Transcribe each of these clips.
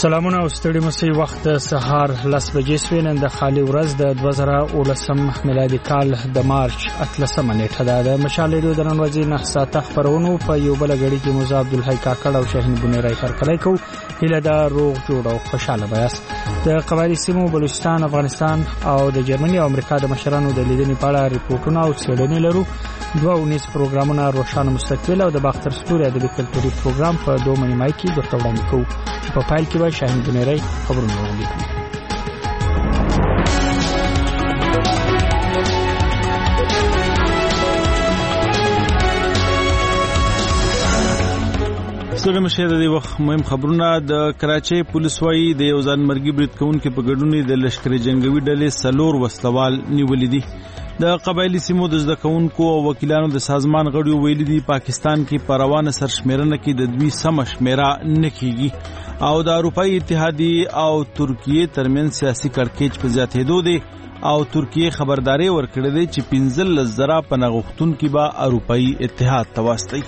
سلامونه او ستړي مسي وخت سهار 10 بجې سوي نن د خالي ورځ د 2019 میلادي کال د مارچ 18 نیټه ده. د مشال ریډیو د نن ورځې نه ساعته خبرونو په یو بل غړي کې موسی عبدالحی کاکړ او شاهین بنيرای هرکلی کو هله دا روغ جوړ او خوشاله بیاست. د قبایلی سیمو بلوچستان، افغانستان او د جرمني او امریکا د مشرانو د لیدنې په اړه ریپورتونه او څېړنې لرو. 2 پروګرامونه روشانه مستقبل او د باختر ستوري ادبي کلتوري پروګرام په 2 مای کې درته وړاندې کوو. په فایل کې شاهین بنيرای خبرونه وړاندې کوي. ستړي مشه د وخت مهم خبرونه. د کراچۍ پولیس وايي د یو ځان مرګي برید کوونکو په ګډون د لشکري جنگوي ډلې سلور وسلوال نیولې دي. د قبایلی سیمو د زده کوونکو او وکیلانو د سازمان غړیو ویلي دي پاکستان کې په روانه سرشمیرنه کې د دوی سم شمیره نه کیږي او د اروپאי اتحادیه او ترکیه ترمن سیاسي کړکېچ په زیاتېدو دي او ترکیه خبرداري ورکړې ده چې 15,000 پناهغښتون کې به اروپאי اتحاد تواسطي.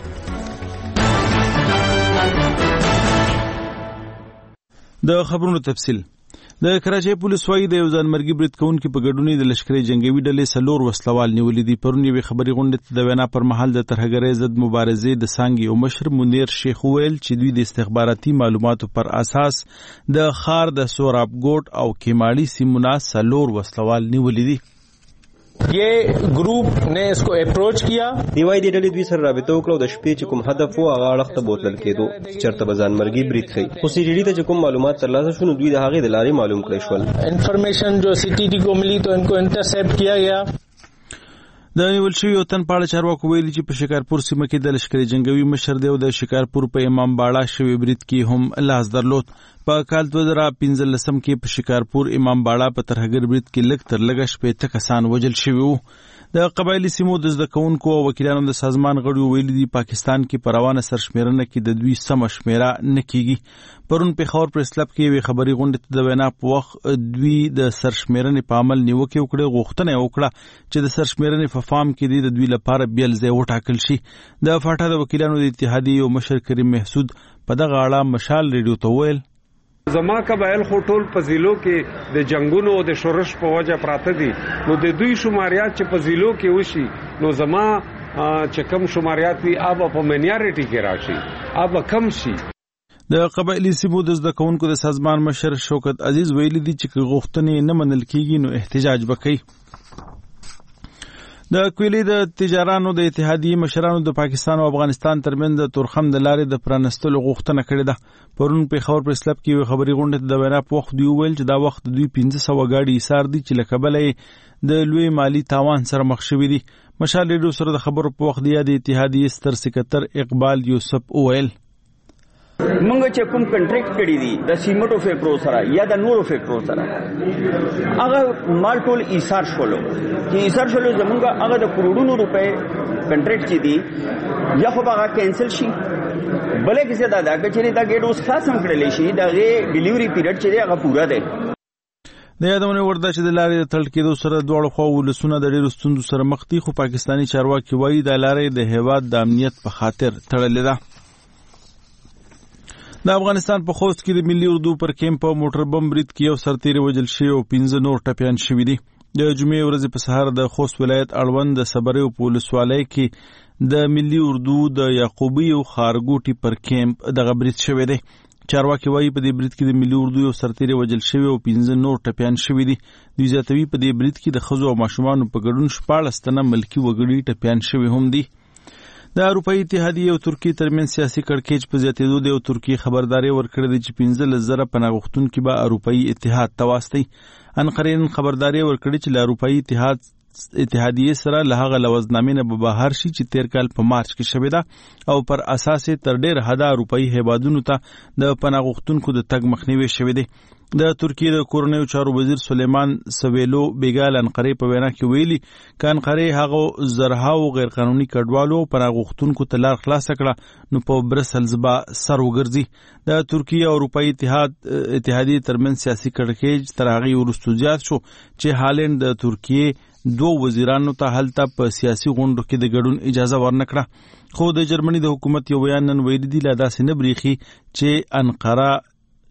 د خبرونو تفصیل. د کراچۍ پولیس وايي د یو ځان مرګي برید کوونکو په ګډون د لشکري جنگوي ډلې سلور وسلوال نیولې دي. پرون یوې خبري غونډې د وینا پر مهال د ترهګرۍ ضد مبارزې د څانګې او مشر منیر شیخ ویل چې دوی د استخباراتي معلوماتو پر اساس د خار د سورابګوټ او کیماړي سیمونه سلور وسلوال نیولې دي. ये ग्रुप ने इसको अप्रोच किया دیوای دی ډلې دوی سره رابطه وکړو د شپې چې کوم هدف وو هغه اړخ ته بوتل کېدو چرته بزان مرګي برید خي خو سیډي ته کوم معلومات ترلاسه شونه دوی د هغه د لارې معلوم کړی شول. انفارمیشن جو सीटीटी को मिली तो इनको इंटरसेप्ट किया गया. د نیول شوی وطن په اړه چارواکو ویلي چې په شکارپور سیمه کې د لشکري جنگوي مشر دی او د شکارپور په امام باړه شوی برید کې هم لاس درلود. په کال 2015 کې په شکارپور امام باړه په ترهګر برید کې لږ تر لږه شپږ کسان وژل شوي وو. د قبایلی سیمو د زده کوونکو او وکیلانو د سازمان غړیو ویلي دي پاکستان کې په روانه سرشمیرنه کې د دوی سم شمیره نه کیږي. پرون په خبر پر اسلام کې وی خبري غونډه د وینا په وخت دوی د سرشمیرنې په عمل نیوکه وکړه غوښتنه وکړه چې د سرشمیرنې په فارم کې د دوی لپاره بیل ځای وټاکل شي. د فاټا د وکیلانو د اتحادیې او مشر کریم محسود په دغه اړه مشال ریډیو ته ویل زما قبایل خټول په ضلعو کې د جنگونو او د شورش په وجه پراته دي نو د دوی شماریات چې په ضلعو کې وشي نو زما چې کم شماریات وي اب په منیارټي کې راشي اب کم شي. د قبایلی سیمو د زده کوونکو د سازمان مشر شوکت عزیز ویلي دي چې غوښتنې نه منل کیږي نو احتجاج وکړي. د کویلي د تجارانو د اتحادیې مشرانو د پاکستان او افغانستان ترمن د تورخم د لارې د پرانستلو غوښتنه کړې ده. پرون په خبر پر اسلام کې خبري غونډه د وینا په وخت دی ویل چې دا وخت دوی 1500 غاډي ایثار دي چې لکبلې د لوی مالی تاوان سره مخ شوي دي. مشال ریډیو سره د خبرو په وخت دی د اتحادیې ستر سکرټر اقبال یوسف اویل منګه چې کوم کنټریکټ کړی دي د سیمټو فیکټرو سره یا د نورو فیکټرو سره هغه مال ټول ایثار شولو چې ایثار شولو زمونږ هغه د کروڑونو روپے کنټریکټ چې دي یا خو هغه کینسل شي بلې کیسه دا چې دا ګیټ اوس خاصم کړل شي دا ډیلیوري پیریډ چې هغه پوره دی. د یادونه ورده چې د لارې د تړل کېدو سره دواړو خواو ولسونه د ډېرو ستونزو سره مخ دي خو پاکستاني چارواکي وایي د لارې د هیواد د امنیت په خاطر تړلې ده. د افغانستان په خوست کې د ملي اردو پر کیمپ په موټر بم برید کې یو سرتیری وژل شوی او 15 نور ټپیان شوي دي. د جمعې ورځې په سهار د خوست ولایت اړوند د صبري او پولیسوالۍ کې د ملي اردو د یعقوبی او خارګوټي پر کیمپ دغه برید شوی دی. چارواکي وایي په دې برید کې د ملي اردو یو سرتیری وژل شوی او 15 نور ټپیان شوي دي. دوی زیاتوي په دې برید کې د ښځو او ماشومانو په ګډون 14 تنه ملکي وګړي ټپیان شوي هم دي. د اروپאי اتحادیه او ترکیه ترمن سیاسي کړکېچ په زیاتېدو دی او ترکیه خبرداري ورکړې ده چې 15,000 پناهغښتونکي به اروپאי اتحاد ته واستي. انقره نن خبرداري ورکړې چې له اروپאי اتحادیه سره له هغه لوزنامې نه به بهر شي چې تیر کال په مارچ کې شوې ده او پر اساس تر ډېر حده اروپאי هیوادونو ته د پناهغښتونکو د تګ مخنیوي شوی دی. د ترکیه د کورنیو چارو وزیر سلیمان سویلو بیګال انقره په وینا کې ویلي ک انقره هغه زرهاو غیر قانوني کډوالو پناهغښتونکو ته لار خلاص کړه نو په برسلز با سر وګرځي. د ترکیه او اروپאי اتحادیه ترمن سیاسي کړکېچ تر هغه وروسته زیات شو چې هالند د ترکیه 2 وزیرانو ته هلته په سیاسي غونډو کې د ګډون اجازه ورنکړه. خو د جرمني د حکومت یو بیان نن ویلي دی لا داسې نه بریخي چې انقره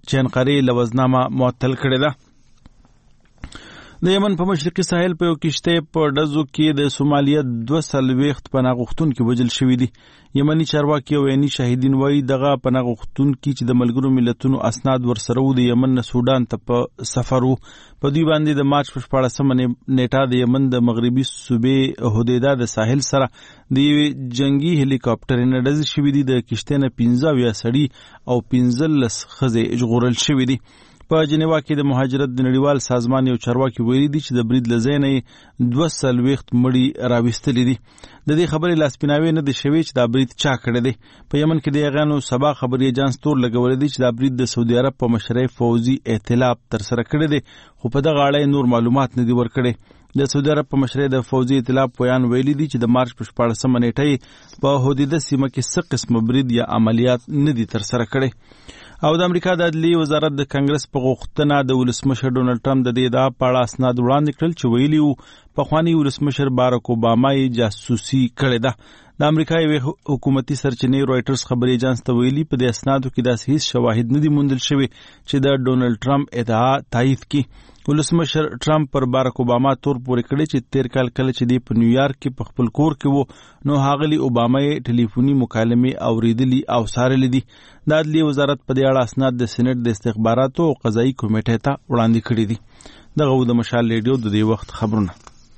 چې انقرې لوزنامه معطل کړې ده. د یمن په مشرقي ساحل په یو کشته په ډزو کې د سومالیا 240 پناه غوښتونکي وژل شوي دي. یمني چارواکي او عیني شاهدین وایي دغه پناه غوښتونکي چې د ملګرو ملتونو اسناد ورسره وو د یمن نه سودان ته په سفر وو. په دوی باندې د مارچ په 14 نیټه د یمن د مغربي صوبې هدیده د ساحل سره د یوې جنگي هلیکاپټر نه ډزې شوي دي. د کشته نه 15 سړي او 15 ښځې ژغورل شوي دي. په جنیوا کې د مهاجرت د نړیوال سازمان یو چارواکي ویلي دي چې د برید له ځای نه 240 مړي راویستلي دي. د دې خبرې لاسپیناوی نه دی شوی چې دا برید چا کړی دی. په یمن کې د هغانو سبا خبري ایجانس تور لګولې دي چې دا برید د سعودي عرب په مشرۍ فوزي ائتلاف تر سره کړی دی، خو په دغه اړه نور معلومات نه دي ورکړي. د سعودي عرب په مشرۍ د فوزي ائتلاف بیان ویلي دي چې د مارچ په 14 نیټه په هدیده سیمه کې څه قسم برید یا عملیات نه دي تر سره کړي. او د امریکا د عدلیې وزارت د کانګرس په غوښتنه د ولسمشر ډونالډ ټرمپ د دې ادعا په اړه اسناد وړاندې کړل چې ویلي وو پخواني ولسمشر باراک اوباما یې جاسوسي کړې ده. د امریکا یوې حکومتي سرچینې رویټرز خبري ایجانس ته ویلي په دې اسنادو کې داسې هیڅ شواهد نه دي موندل شوي چې د ډونالډ ټرمپ ادعا تایید کړي. ولسمشر ټرمپ پر باراک اوباما تور پورې کړی چې تیر کال کله چې دی په نیویارک کې په خپل کور کې وو نو هاغلی اوباما یې ټلیفوني مکالمې اوریدلي او څارلې دي. د عدلیې وزارت په دې اړه اسناد د سېنات د استخباراتو او قضایي کمیټې ته وړاندې کړي دي. دغه د مشال ریډیو د دې وخت خبرونه.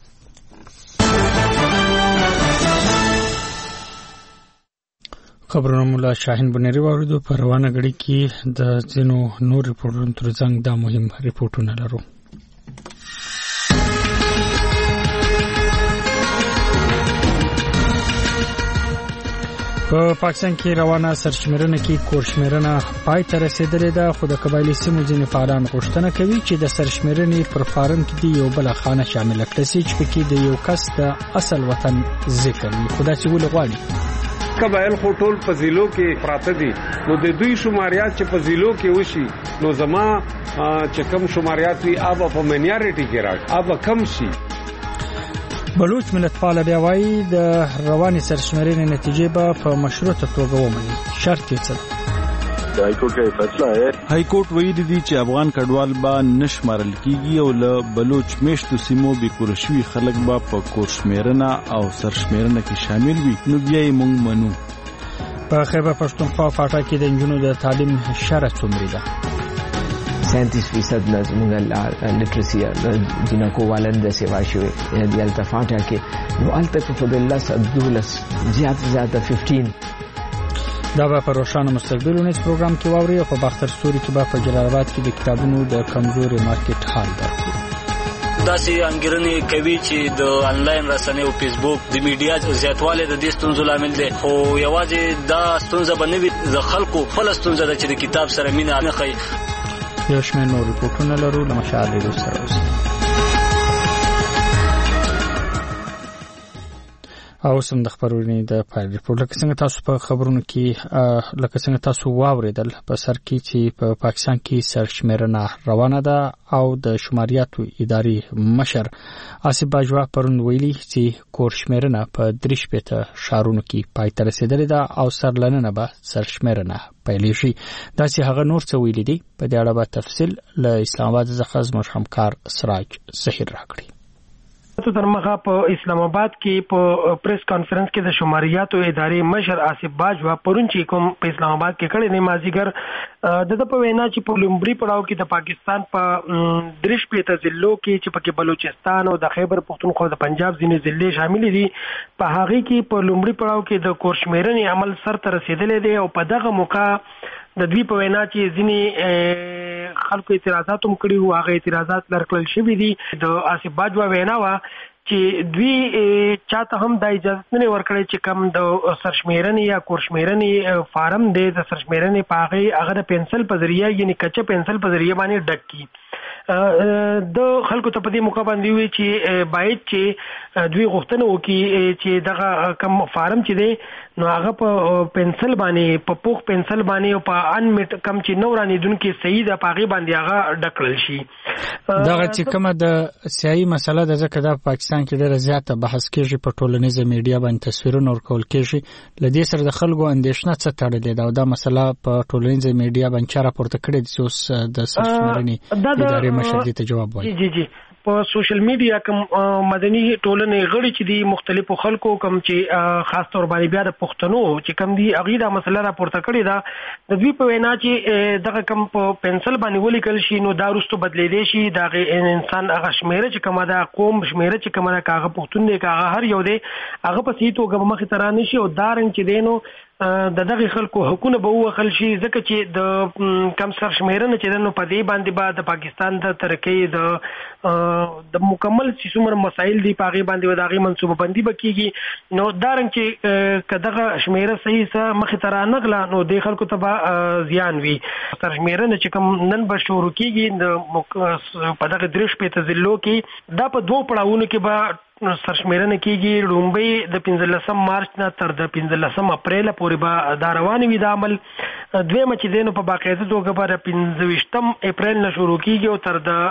خبرونه مولا شاهین بنيري واوریدو. په روانه غړي کې د ځینو نور ریپورټونو ترڅنګ دا مهم ریپورټونه لرو. په پاکستان کې روانه سرشمېرنه کې کورشمېرنه پای ته رسیدلې ده، خو د قبایلی سیمو ځینې فعالان غوښتنه کوي چې د سرشمېرنې پر فارم کې د یو بل خانه شامل کړي چې پکې د یو کس د اصل وطن ذکر وي. خو دا چې ولې غواړي قبایل خو ټول په ضلعو کې پراته دي، نو د دوی شماریات چې په ضلعو کې وشي نو زما چې کم شماریات وي هغه په مینیارټي کې راځي، هغه کم شي. بلوچ ملتپال بیا وایي د رواني سرشمېرنې نتیجې به په مشروطه توګه ومني. شرط یې څه؟ هایکورټ کا فیصله ہے. هایکورټ ویلي دي چې افغان کډوال به نشمارل کیږي او له بلوچ میشتو سیمو به کورشوي خلک به په کورشمېرنه او سرشمېرنه کې شامل وي، نو بیا یې موږ منو. په خیبر پښتونخوا فاټا کې د نجونو د تعلیم شرط څومره ده؟ 37% زموږه لټرسي جنکو والن د سیوا شوی د التفاټه کې نو الته په الله 12 زیات 15. دا به په روشانه مستقبل ونیس پروګرام کې واوري او په باختر ستوري کې به په جلال آباد کې د کتابونو د کمزوري مارکیټ حال درکو. داسې انګیرنې کوي چې د انلاین رسنیو او فیسبوک د میډیا زیاتوالی د دې ستونزو لامل دی، خو یوازې دا ستونزه به نه وي، د خلکو خپله ستونزه ده چې د کتاب سره مینه نه ښیي. یو شمېر نور ریپورټونه لرو له مشال ریډیو سره اوسئ. او سم د خبرونې د پای ریپورت لکه څنګه تاسو په خبرونو کې لکه څنګه تاسو واوریدل په سر کې چې په پاکستان کې سرشمېرنه روانه ده او د شماریاتو اداري مشر آصف باجوا پرون ویلي چې کورشمېرنه په 3 شهرونو کې پای ته رسیدلې ده او سرلننه به سرشمېرنه پیلې شي. داسې هغه نور څه ویلي دي په دې اړه به تفصیل له اسلام آباد څخه زموږ همکار سراج ظهیر راکړي. تر مخه په اسلام آباد کې په پریس کانفرنس کې د شماریاتو ادارې مشر آصف باجوا پرون چې کوم په اسلام آباد کې کړي نه مازیګر د په وینا چې په لومړي پړاو کې د پاکستان په 3 ضلعو کې چې پکې بلوچستان او د خیبر پختونخوا او د پنجاب ځینې ضلع شامل دي، په هغه کې په لومړي پړاو کې د کورشمېرنې عمل سر ته رسیدلې دی او په دغه موقع د دوی په وینا چې ځینې خلکو اعتراضات هم کړي وو، هغه اعتراضات لرکړل شوي دي. د آصف باجوا وینا وه چې دوی چاته هم د اجازه نه ورکړي چې کوم د سرشمېرنې یا کورشمېرنې فارم دی د سرشمېرنې په هغه د پنسل په ذریعه یعنی کچه پنسل په ذریعه باندې ډک کړي. د خلکو ته په دې موقع باندې وی چې باید چې دوی غوښتنه وکړي چې دغه کم فارم چې دی نو هغه په پنسل باندې په پوخ پنسل باندې او په ان میټ کم چې نو رانیدونکو صحیح د پاغي باندې هغه ډکړل شي. دغه چې کومه د سیاسي مسله د ځکه د پاکستان پاکستان کې ډېر زیات بحث کېږي په ټولنیزه میډیا باندې تصویرونه ورکول کېږي لدې سره د خلکو اندېښنه څه تړلې ده او دا مسله په ټولنیزه میډیا باندې چا راپورته کړې ده چې اوس د سرشمېرنې ادارې مشر دې ته جواب وایي. جی په سوشل میډیا کوم مدني ټولنې غړي چې دي مختلفو خلکو کوم چې خاص تور باندې بیا د پښتنو چې کوم دي هغه دا مسله راپورته کړې ده د دوی په وینا چې دغه کوم په پنسل باندې ولیکل شي نو دا وروسته بدلېدلی شي دا انسان هغه شمیره چې کومه ده قوم شمیره چې کومه ده هغه پښتون دی هغه هر یو دی هغه په صحیح توګه مخې ته رانشي او دا رنګ چې دی نو د دغه خلکو حقونه به وخل شي ځکه چې د کم سرشمیرنه چې نو په دې باندې به د پاکستان د ترقۍ د مکمل څومره مسایل دي په هغه باندې وداغي منصوبه بندي بکیږي نو دا رنګ چې کداغه شمیره صحیح سره مخې ته رانغله نو د خلکو ته به زیان وي. سرشمیرنه چې کوم نن به شروع کیږي د په دغه درش په تزلو کې دا په دوه پړاوونو کې به سرشمیرنه کیږي. لومبي د 15 مارچ نه تر د 15 اپریل پورې به دا روان وي د عمل. دویمه چې دینو په باقاعده توګه به 15 اپریل نه شروع کیږي او تر د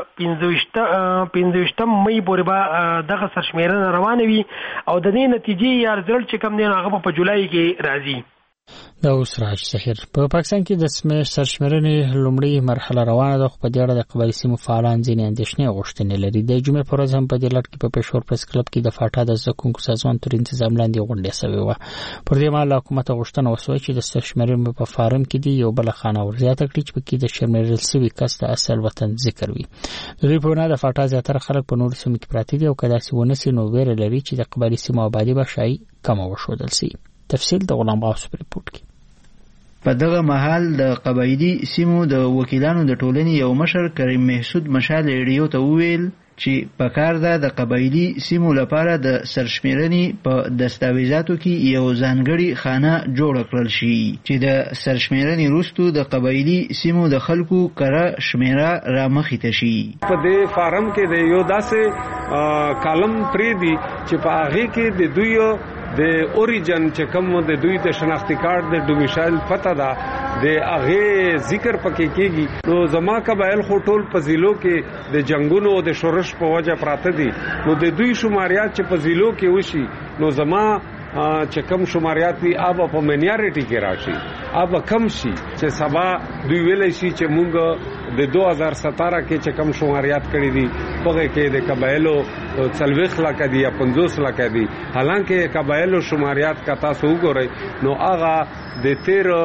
15 مئی پورې به دغه سرشمیرنه روان وي او د دې نتیجې یا رزلټ چې کوم دی هغه په جولای کې راځي. دا اوس راج سحر په پاکستان کې د سرشمیرنې لومړی مرحله روانه ده خو په دې اړه د قبایلي سیمو فعالان ځینې اندېښنې غوښتنې لري. د جمعې په ورځ هم په دې لړ کې په پېښور پریس کلب کې د فاټا د زده کوونکو سازمان تر انتظام لاندې غونډه شوې وه. پر دې مهال حکومت غوښتنه وشوه چې د سرشمیرنې په فارم کې دی یو بل خانه ورزیاته کړي چې پکې د شمیرل شوي کس د اصل وطن ذکر وي. د دوی په وینا د فاټا زیاتره خلک په نورو سیمو کې پراته دي او که داسې ونه سي نو ویره لري چې د قبایلي سیمو آبادي به شایي کمه وښودل سي. تفصیل د غلام غوث په ریپورت کې. په دغه مهال د قبایلي سیمو د وکیلانو د ټولنې یو مشر کریم محسود مشال ریډیو ته وویل چې پکار ده د قبایلي سیمو لپاره د سرشمیرنې په دستاویزاتو کې یو ځانګړی خانه جوړ کړل شي چې د سرشمیرنې وروسته د قبایلي سیمو د خلکو کره شمیره را مخې ته شي. په دې فارم کې د یو داسې کالم پرې دی چې په هغه کې د دوی د اوریجن چې کوم د دوی د شناختی کارت د ډومیسایل پته ده د هغه ذکر پکې کیږي. نو زما قبایل خو ټول په ضلعو کې د جنگونو او د شورش په وجه پراته دي نو د دوی شماریات چې په ضلعو کې وشي نو زما چې کم شماریات وي هغه په منیارټي کې راشي هغه کم شي چې سبا دوی ویل شي چې مونږ د 2017 کې چې کم شماریات کړی دي هغه کې د قبایلو 40 لک دي یا 50 لک دي حالانکه قبایلو شماریات کا تاسو وګورئ نو هغه د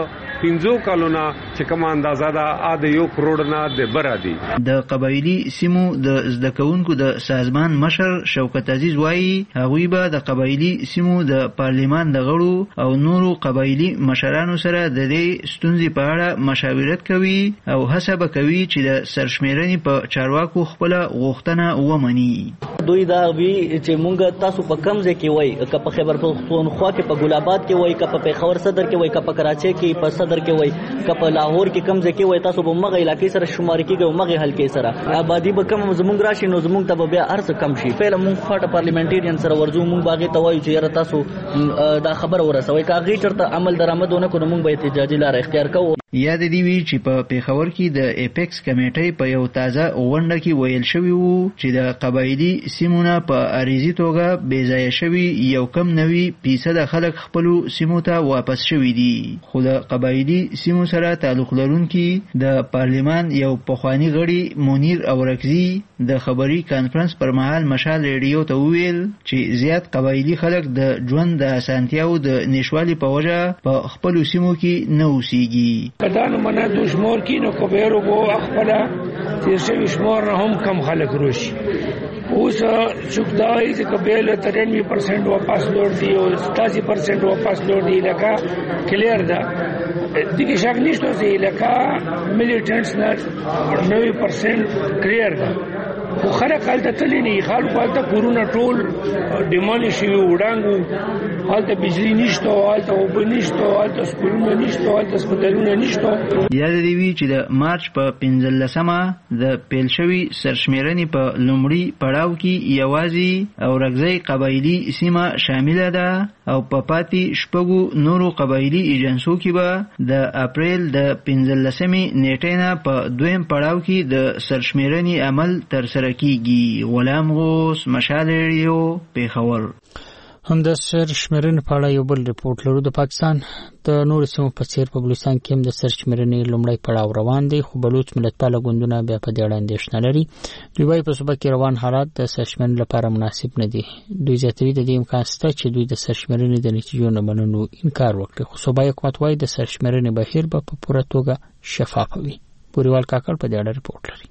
15 کلونه چې کوم اندازه ده د 1 کروڑ نه د برا دي. د قبایلي سیمو د زده کوونکو د سازمان مشر شوکت عزیز وایي هغوی به د قبایلي سیمو د پارلیمان د غړو او نورو قبایلي مشرانو سره د دې ستونزې په اړه مشاورت کوي او هڅه به کوي چې د سرشمیرنې په چارواکو خپل غوښتنه ومني. دوی دا وی چې مونږ تاسو په کم ځای کې وای که په خیبر پختونخوا کې په ګلاباد کې وای که په پیښور صدر کې وای که په کراچۍ کې په صدر کې وای که په لاهور کې کم ځای کې وای تاسو به مغه علاقې سره شمار کېږي او مغه حل کې سره آبادی به کم زمونږ راشي نو زمونږ ته بیا ارڅ کم شي. پهله مونږ خاطر پارلیمنټریان سره ورځو مونږ باغې ته وایو چې یاره تاسو دا خبر ورسوي که هغه چرته عمل درآمد ونه کړو مونږ به احتجاجي لار اختیار کوو. یاد دی وی چې په پیښور کې د اپیکس کمیټې په یو تازه غونډه کې ویل شوی وو چې د قبایلي سیمونه په اړیزي توګه بې ځای شوي یو کم 90% خلک خپل سیمو ته واپس شوي دي. خو د قبایلي سیمو سره تعلق لرونکي د پارلیمان یو پخوانی غړي منیر اورکزي د خبري کانفرنس پر مهال مشال ریډیو ته وویل چې زیات قبایلي خلک د ژوند د اسانتیاو د نشوالي په وجه په خپل سیمو کې نه اوسېږي. کدانو منه د شمور کې نو کوبیرو وو خپل تیر شوی شمور نه هم کم خلک روشي. اوس شکدای چې قبیله 93% واپس لور دی او 87% واپس لور دی لکه کلیر ده دغه شک نشته چې لکه میلیټنټس نه 90% کلیر ده خو خلک حالت تللی نه خلک حالت کورونه ټول ډیمالیش شوی وډانګو هلته بجلی نشته هلته اوبه نشته هلته سکولونه نشته هلته هسپتالونه نشته. یاد دی وی چې د مارچ په 15مه د پیل شوی سرشمیرنې په لومړي پړاو کې یوازې اورګزۍ قبایلی سیمه شامل ده او په پاتې شپږو نورو قبایلی ایجنسو کې به د اپریل د 15مې نیټې نه په دویم پړاو کې د سرشمیرنې عمل ترسره کیږي. غلام غوث، مشال ریډیو، پیښور. هم د سرشمیرنې په اړه یو بل ریپورت لرو. د پاکستان د نورو سیمو په څیر په بلوچستان کې هم د سرشمیرنې لومړی پړاو روان دی، خو بلوچ ملتپاله ګوندونه بیا په دې اړه اندېښنه لري. دوی وايي په صوبه کې روان حالات د سرشمیرنې لپاره مناسب نه دي. دوی زیاتوي د دې امکان شته چې دوی د سرشمیرنې د نتیجو نه منلو انکار وکړي، خو صوبایي حکومت وايي د سرشمیرنې بهیر به په پوره توګه شفاف وي. بوریوال کاکړ په دې اړه ریپورت لري.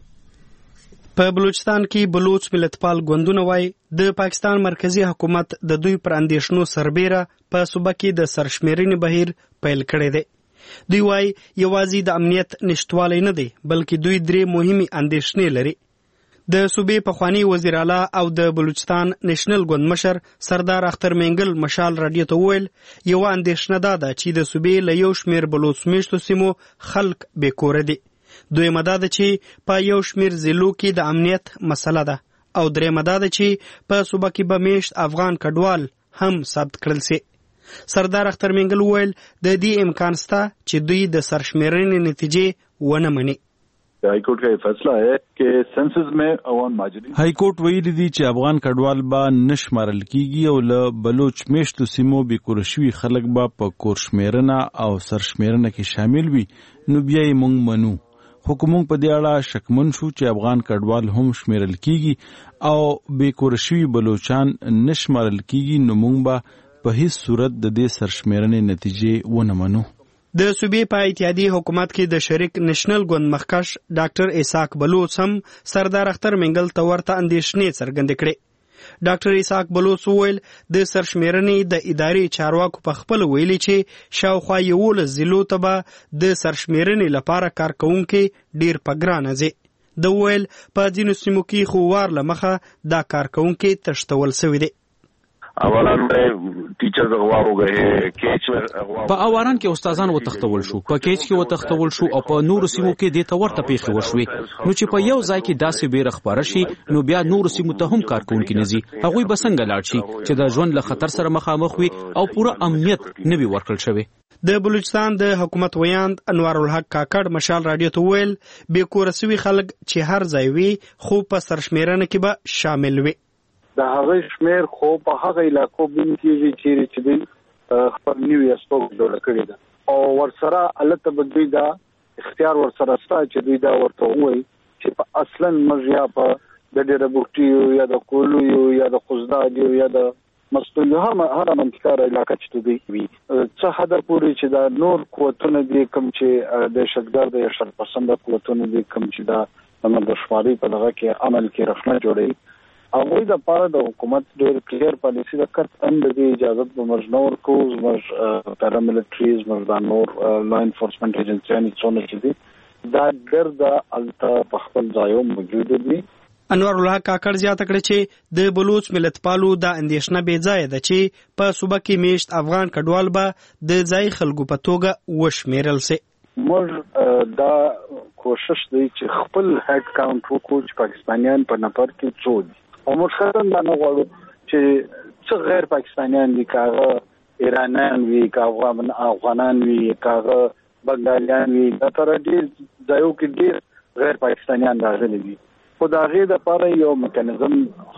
په بلوچستان کې بلوچ ملتپال ګوندونه وايي د پاکستان مرکزی حکومت د دوی پر اندېښنو سربېره په صوبه کې د سرشمیرنې بهیر پیل کړی دی. دوی وايي یوازې د امنیت نشټوالی نه دی، بلکې دوی درې مهمې اندېښنې لري. د صوبې پخوانی وزیر اعلی او د بلوچستان نېشنل ګوند مشر سردار اختر منګل مشال رادیو ته وویل یوه اندېښنه دا ده چې د صوبې له یو شمېر بلوچ میشتو سیمو خلک بې کوره دي. دویمه دا ده چې په یو شمېر ضلعو کې د امنیت مسله ده، او دریمه دا ده چې په صوبه کې به میشت افغان کډوال هم ثبت کړل سي. سردار اختر منګل وویل د دې امکان شته چې دوی د سرشمیرنې نتیجې ونه مني. हाई कोर्ट का ये फैसला है कि सेंसस में अवाम माजरी हाई कोर्ट ویلي دي چې افغان کډوال به نشمارل کیږي او له بلوچ میشتو سیمو به کورشوي خلک به په کورشمیرنه او سرشمیرنه کې شامل وي. نو بیا یې مونږ منو، خو کوم په دې اړه شکمن شو چې افغان کډوال هم شمیرل کیږي او به کورشوي بلوچان نشمارل کیږي، نو مونږ به په هیڅ صورت د دې سرشمیرنې نتیجې ونه منو. د صوبې په اتحادیې حکومت کې د شریک نېشنل ګوند مخکښ ډاکټر اسحاق بلوچ هم سردار اختر منګل ته ورته اندېښنې څرګندې کړې. ډاکټر اسحاق بلوچ وویل د سرشمیرنې د ادارې چارواکو په خپل ویلي چې شاوخوا 11 ضلعو ته به د سرشمیرنې لپاره کارکوونکي ډیر په ګرانه ځي. د ویل په ځینو سیمو کې خو وار له مخه دا کارکوونکي تښتول سوي دي. اواران میں ټیچرز اغوا ہو گئے، کیچ په اواران کې استادان وتښتول شو، په کیچ کې وتښتول شو او په نورو سیمو کې د تورته پیښې وشوي. نو چې په یو ځای کې داسې بیره خبره شي نو بیا نورو سیمو ته هم کارکونکي نزي، هغوی به څنګه لاړ شي چې د ژوند له خطر سره مخامخ وي او پوره امنیت نه وي ورکړل شوی. د بلوچستان د حکومت ویاند انوار الحق کاکړ مشال رادیو ته ویل بې کوره سوي خلک چې هر ځای وي خو په سرشمیرنه کې به شامل وي. د هغه شمیر خو په هغه علاقو باندې کېږي چې دوی خپل نیو یاستوک جوړ کړی ده او ورسره الته بدوی دا اختیار ورسره ستا چې دوی دا ورته وایي چې په اصلا مرجع په د ډېر بوټي یا د کولو یا د خوزداد یا د مستول هر منطقه علاقه چې دوی وي څه حد پورې چې دا نور قوتونه دي کوم چې د شګردار د شرپسند قوتونه دي کوم چې دا د دشواري په دغه کې عمل کې رخنه جوړي. هغوی د پاره د حکومت ډېر کلیر پالیسی د کټ اند د اجازه په مرجنور کو زموږ پاراملیټریز موږ د نور لا انفورسمنت ایجنسیانو څونه چې دي دا ګرد الته په خپل ځایو موجود دي. انوار الله کاکړ زیاته کړې چې د بلوچ ملتپالو د اندېښنه بې ځایه ده چې په صوبه کې میشت افغان کډوال به د ځای خلکو په توګه وشمیرل سي. موږ دا کوشش دی چې خپل هډ کاونټ وکړو چې پاکستانیان په نفر کې څو دي او موږ خاطر دا نه غواړو چې څه غیر پاکستانیان دي، کاغه ایرانیان وي، کاغه افغانان وي، کاغه بنگالیان وي، دا تر ډیر ځایو کې ډیر غیر پاکستانیان راغلي دي. خو د هغې دپاره یو میکانیزم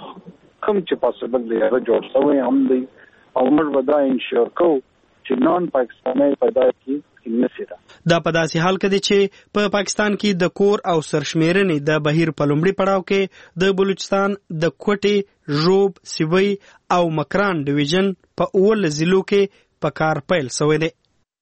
کوم چې پاسبل دی هغه جوړ شوی هم دی او موږ به دا انشور کوو چې نان پاکستانی پیدا کړي. دا په داسې حال کې دی چې په پاکستان کې د کور او سرشمیرنې د بهیر په لومړي پړاو کې د بلوچستان د کوټې، ژوب، سیوی او مکران ډیویژن په 11 ضلعو کې په کار پیل شوی دی.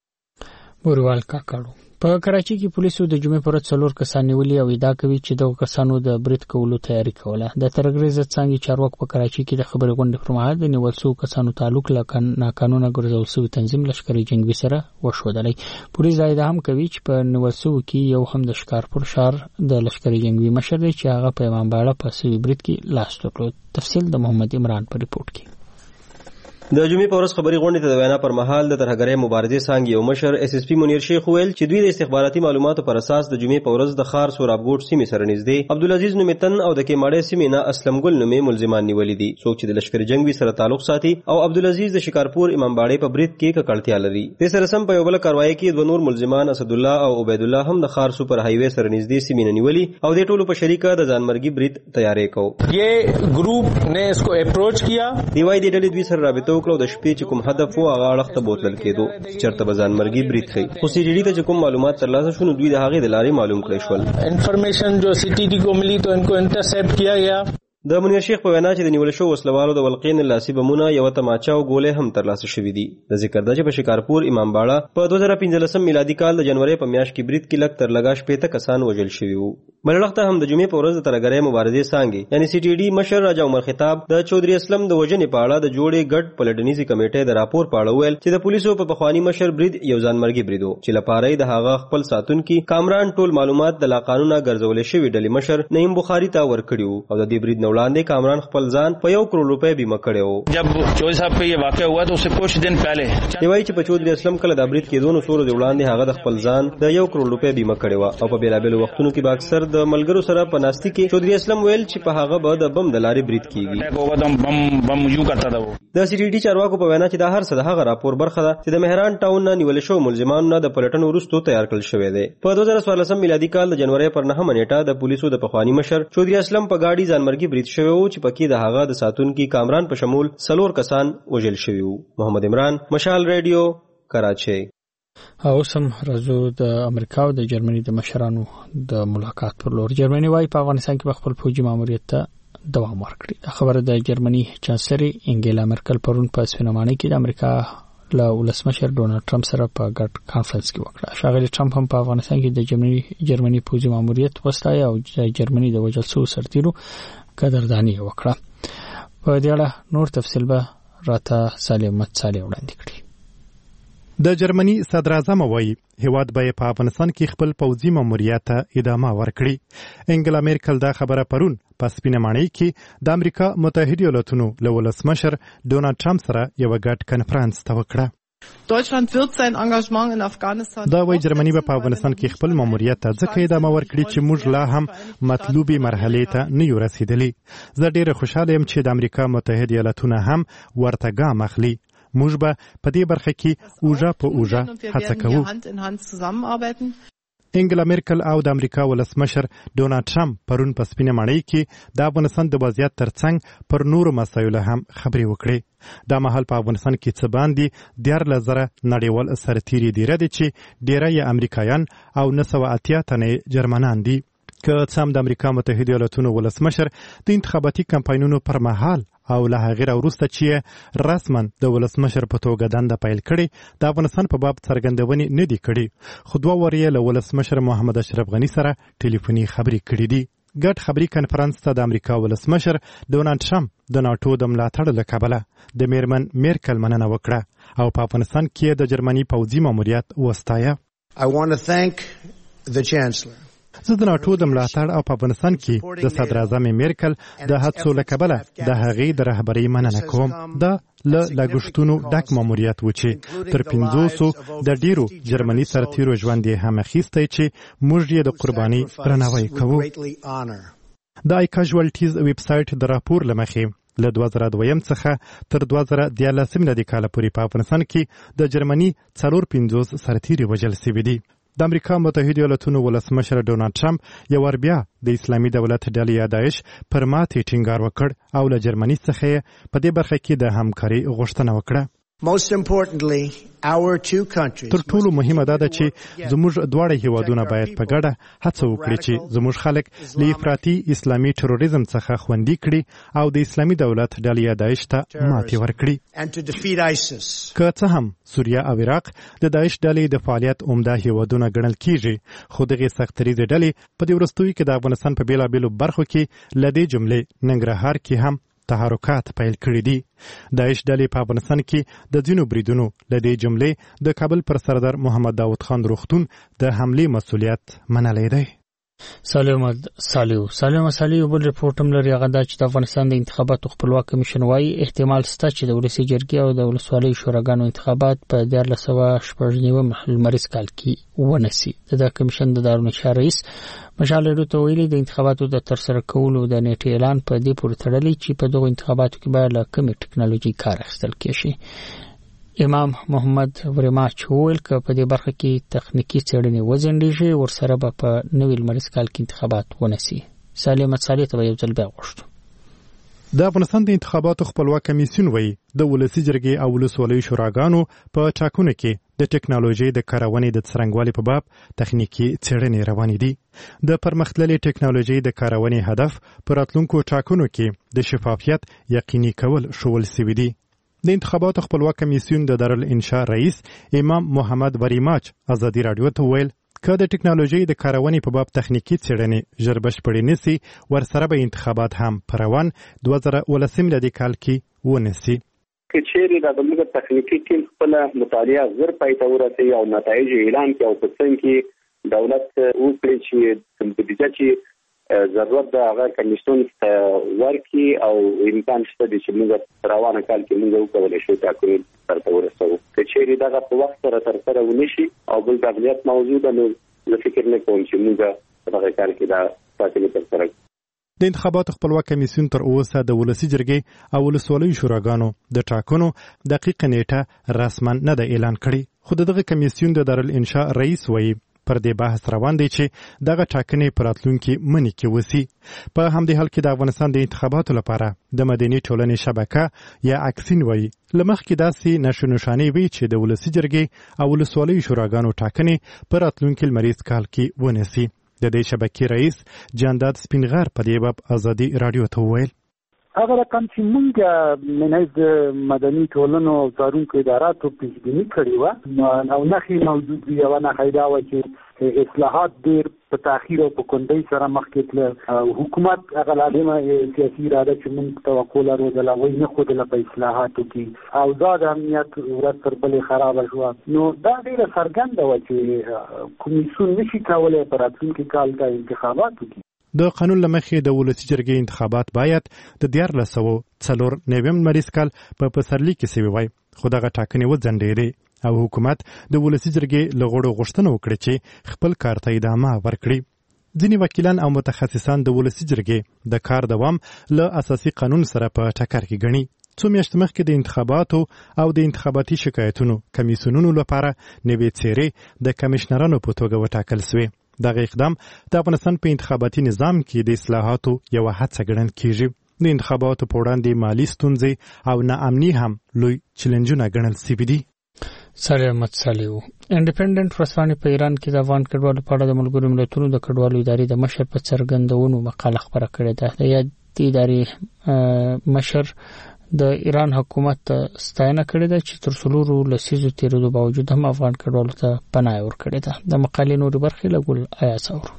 بوریوال کاکړو په کراچي کې پولیسو د جمعې پر ورځ 4 کسان نیولي او ادعا کوي چې دغه کسانو د برید کولو تیاری کوله. د ترګریز څنګه چارواکو په کراچي کې د خبرې غونډې پر مهال د نیول شوو کسانو تعلق له ناقانونه ګرځول شوي تنظیم لشکري جنگي سره وښودلی. پولیس دا ادعا هم کوي چې په نیول شوو کې یو هم د شکارپور ښار د لشکري جنگي مشر دی چې هغه په امام باړه په سوي برید کې لاس درلود. تفصیل د محمد عمران په ریپورت کې. د جمعې په ورځ خبري غونډې ته د وینا پر مهال د ترهګرۍ مبارزې څانګې یو مشر SSP منیر شیخ ویل چې دوی د استخباراتي معلوماتو پر اساس د جمعې په ورځ د خار سورابګوټ سیمې سره نږدې عبدالعزیز نومیتن او د کېماړې سیمې نه اسلم ګل نومې ملزمان نیولي دي څوک چې د لشکر جنگي سره تعلق ساتي او عبدالعزیز د شکارپور امامباړې په برید کې ککړتیا لري. د سره سم په یو بل کاروایی کې دوه نور ملزمان اسد الله او عبید الله هم د خار سوپر هایوي سره نږدې سیمې نه نیولي او د ټولو په شریکه د ځانمرګي برید تیاری کو. یہ گروپ نے اس کو اپروچ کیا دی وای د ډلې دوی سره رابطه وکړه د شپې چې کوم هدف و هغه اړخ ته بوتلل کېدو چېرته به ځانمرګي برید ښیي خو CTD ته چې کوم معلومات ترلاسه شو نو دوی د هغې د لارې معلوم کړی شول. انفارمیشن جو CTD کو ملی تو ان کو انٹرسیپٹ کیا گیا. د منیر شیخ په وینا چې د نیول شو وسلوالو د ولقین لاسي بمونه یو تماچا او ګولې هم ترلاسه شوې دي. د ذکر ده چې په شکارپور امامباړه په 2015 میلادي کال د جنوري په میاشت کې برید کې لږ تر لږه 80 کسان وژل شوي وو. بل وخت هم د جمعې په ورځ د ترهګرۍ مبارزې څانګې یعنی CTD مشر راجا عمر خطاب د چودري اسلم د وژنې په اړه د جوړې ګډ پلټنیزي کمیټې د راپور په اړه ویل چې د پولیسو په پخوانی مشر برید یو ځانمرګي برید و چې لپاره د هغه خپل ساتونکي کامران ټول معلومات د لاقانونه ګرځولې شوی ډلې مشر نعیم بخاری ته ورکړي وو او د دې برید نه وړاندې کامران خپل ځان په 1 کروڑ روپے بیمه کړی و. جب چودھری صاحب په یہ واقعہ ہوا تو اس سے کچھ دن پہلے دی وایي چې په چودري اسلم کله د برید کېدو نو سورو وړاندې هغه د خپل ځان د 1 کروڑ روپے بیمه کړی و او په بیلابېلو وختونو کې به اکثر د ملګرو سره په ناستي کې چودري اسلم ویل چې په هغه به د بم د لارې برید کیږي. بم یو کرتا دا د CTD چارواکو په وینا چې دا هر څه د هغه راپور برخه ده چې د مهران ټاون نه نیول شو ملزمانو نه د پلټنو وروسته تیار کړل شوی دی. په 2014 میلادي کال د جنوري پر 9 نیټه د پولیسو د پخوانی مشر چودري اسلم په گاډي ځانمرګي برید شوی و چې پکې د هغه د ساتونکي کامران په شمول 4 کسان وژل شوي وو. محمد عمران، مشال ریډیو، کراچۍ. اوس هم راځو د امریکا او د جرمني د مشرانو د ملاقات پر لور. جرمني وايي په افغانستان کې خپل فوجي ماموریت ته دوام ورکړي. خبره د جرمني چانسلر انګیلا مرکل پرون په سپینمانه کې د امریکا له ولسمشر ډونالد ټرمپ سره په ګډ کانفرنس کې وکړه. ښاغلي ټرمپ هم په افغانستان کې د جرمني فوجي ماموریت وستایي او د جرمني د وژل شوو سرتیرو قدرداني وکړه. په دې اړه نور تفصیل به راته صالح احمد صالح وړاندې کړي. د جرمني صدر اعظم وایي هیواد به په افغانستان کې خپل پوځي ماموریت ته ادامه ورکړي. انګلا میرکل دا خبره پرون په سپینمانه کې د امریکا متحده ایالاتونو له ولسمشر ډونالد ټرمپ سره یو ګډ کانفرنس ته وکړه. Deutschland wird sein Engagement in Afghanistan دا وایي جرمني به په افغانستان کې خپل ماموریت ته ځکه ادامه ورکړي چې موږ لا هم مطلوبې مرحلې ته نه یو رسیدلي. زه ډېر خوشاله یم چې د امریکا متحده ایالاتونه هم ورته ګام اخلي. موږ به په دې برخه کې اوژه په اوژه هڅه کوو. انګلا میرکل او د امریکا ولسمشر ډونالد ټرمپ پرون په سپینمانه کې د افغانستان د وضعیت ترڅنګ پر نورو مسایلو هم خبرې وکړې. دا مهال په افغانستان کې څه باندې 14,000 نړیوال سرتیري دي چې ډیری یې امریکایان او 980 تنې جرمنان دي. که څه هم د امریکا متحده ایالاتونو ولسمشر د انتخاباتي کمپاینونو پر مهال او له هغې وروسته چې رسما د ولسمشر په توګه دنده پیل کړې د افغانستان په باب څرګندونې نه دي کړي خو 2 ورځې له ولسمشر محمد اشرف غني سره ټلیفوني خبرې کړې دي. ګډ خبري کانفرنس ته د امریکا ولسمشر ډونالد ټرمپ د ناتو د ملاتړ له کبله د میرمن میرکل مننه وکړه او په افغانستان کې د جرمني پوځي ماموریت وستایه. I want to thank the Chancellor. زه د ناتو د ملاتړ او په افغانستان کې د صدر اعظم میرکل د هڅو له کبله د هغې د رهبرۍ مننه کوم. دا له لګښتونو ډک ماموریت و چې تر 500 د ډیرو جرمني سرتیرو ژوند یې هم اخیستی چې موږ یې د قربانۍ درناوی کوو. د آی کاژوالټیز ویب سایټ د راپور له مخې له 2002 څخه تر 2013 میلادي کال پورې په افغانستان کې د جرمني 450 سرتیري وژل شوي دي. د امریکا متحده ایالاتونو ولسمشر ډونالد ټرمپ یو ور بیا د اسلامي دولت ډلې داعش پر ماتې ټینګار وکړ او له جرمني څخه په دې برخه کې د همکاري غوښتنه وکړه. Most importantly, our two countries. تر ټولو مهمه دا ده چې زموږ دواړه هیوادونه باید په ګډه هڅه وکړي چې زموږ خلک له افراطي اسلامي تروریزم څخه خوندي کړي او د اسلامي دولت ډلې داعش ته ماتې ورکړي. که څه هم سوریه او عراق د داعش ډلې د فعالیت عمده هیوادونه ګڼل کیږي خو دغه سختریزې ډلې په دې وروستیو کې د افغانستان په بیلابیلو برخو کې له دې جملې ننګرهار کې هم تحرکات پیل کړي دي. داعش ډلې په افغانستان کې د ځینو بریدونو له دې جملې د کابل پر سردار محمد داود خان روغتون د حملې مسؤلیت منلی دی. سالم مسالې بل رپورټ هم لري. هغه دا چې د افغانستان د انتخاباتو خپلواک کمیشن وايي احتمال شته چې د ولسی جرګې او د ولسوالۍ شوراګانو انتخابات په 1999 لمریز کال کې ونسي. د کمیشن د دارالنشا رئیس مشعل ډو ته ویلي د انتخاباتو د ترسره کولو د نیټې اعلان په دې پورې تړلی چې په دغه انتخاباتو کې باید له کومې ټکنالوژي کار اخیستل کېږي. امام محمد ورماچ وویل چې په دې برخه کې تخنیکی څېړنې وزنډېږي ورسره به په نوې لمریز کال کې انتخابات ونسي. سالم مسالې ته یو ځل بیا غوښتو. د افغانستان د انتخاباتو خپلواک کمیسیون وایي د ولسی جرګې او ولسوالۍ شوراګانو په ټاکنو کې د ټکنالوژي د کارونې د څرنګوالي په باب تخنیکی څېړنې روانې دي. د پرمختللې ټکنالوژي د کارونې هدف پر راتلونکو ټاکنو کې د شفافیت یقیني کول شول سوي دي. د انتخاباتو خپلواک کمیسیون د دارالانشا رئیس امام محمد وریماچ ازادي رادیو ته ویل که د ټکنالوژي د کارونې په باب تخنیکی څېړنې ژر بشپړې نشي ورسره به انتخابات هم په روان 2019 میلادي کال کې ونسي. که چیرې د دغه تخنیکی ټیم خپل مطالعه زر پای ته ورسوي او نتایج اعلان کړي او په څنګه کې دولت وکړي چې کمپیوټر چې ضرورت د هغه کمیسیون ورکی او امکان شته چې موږ روانه کال کې موږ وکولای شو ټاکنې ترته ورسوو. که چیرې دغه په وخت سره ترسره ونشي او بل د امنیت موضوع ده نو زه فکر نه کوم چې موږ دغه کال کې دا ټاکنې ترسره کړو. د انتخاباتو خپلواک کمیسیون تر اوسه د ولسی جرګې او ولسوالۍ شوراګانو د ټاکنو دقیقه نیټه رسما نه ده اعلان کړې. خو دغه کمیسیون د دارالانشا رئیس وایي پر دې بحث روان دی چې دغه ټاکنې په راتلونکي مني کې وسی. په همدې حال کې د افغانستان د انتخاباتو لپاره د مدني ټولنې شبکه یا اکسین وایي لمخکې داسې نشانې وي چې د ولسی جرګې او ولسوالۍ شوراګانو ټاکنې په راتلونکي لمریز کال کې ونسي. د دې شبکې رئیس جانداد سپینغر په دې باب ازادي رادیو ته وویل هغه رقم چې موږ منځ د مدني ټولنو او څارونکو اداراتو پیشبیني کړې وه او نښې موجود وي. یوه نښه دا وه چې اصلاحات ډېر په تاخیر او په کندۍ سره مخکې تله. حکومت هغه لازمه سیاسي اراده چې موږ توقع لرودله وایي نه ښودله په اصلاحاتو کې او دا د امنیت ورځ تر بلې خرابه شوه. نو دا ډېره څرګنده وه چې کمیسیون نشي کولی په راتلونکي کال ته انتخابات وکړي. د قانون لمخې د ولسی جرګې انتخابات باید د 1994 لمریز کال په پسرلي کې سوي وای. خو دغه ټاکنې وځنډېدې او حکومت د ولسی جرګې له غړو غوښتنه وکړه چې خپل کار ته ادامه ورکړي. ځینې وکیلان او متخصصان د ولسی جرګې د کار دوام له اساسي قانون سره په ټکر کې ګڼي. څو میاشتې مخکې د انتخاباتو او د انتخاباتي شکایتونو کمیسیونونو لپاره نوې څېرې د کمشنرانو په توګه وټاکل سوې. دغه اقدام د افغانستان په انتخاباتي نظام کې د اصلاحاتو یو هڅه ګڼل کېږي. د انتخاباتو په وړاندې مالي ستونزې او ناامني هم لوی چیلنجونه ګڼل سوي دي. سلامت سالیو انډیپندنت ورځپاڼې په ایران کې د افغان کډوالو په اړه د ملګرو ملتونو د کډوالو ادارې د مشر په څرګندونو مقاله خپره کړې ده. د یاد ادارې مشر د ایران حکومت ستاینه کړې ده چې تر 4 لسیزو تیرېدو باوجود هم افغان کډوالو ته پناه ورکړې ده. د مقالې نورې برخې له ګل آیاس اورو.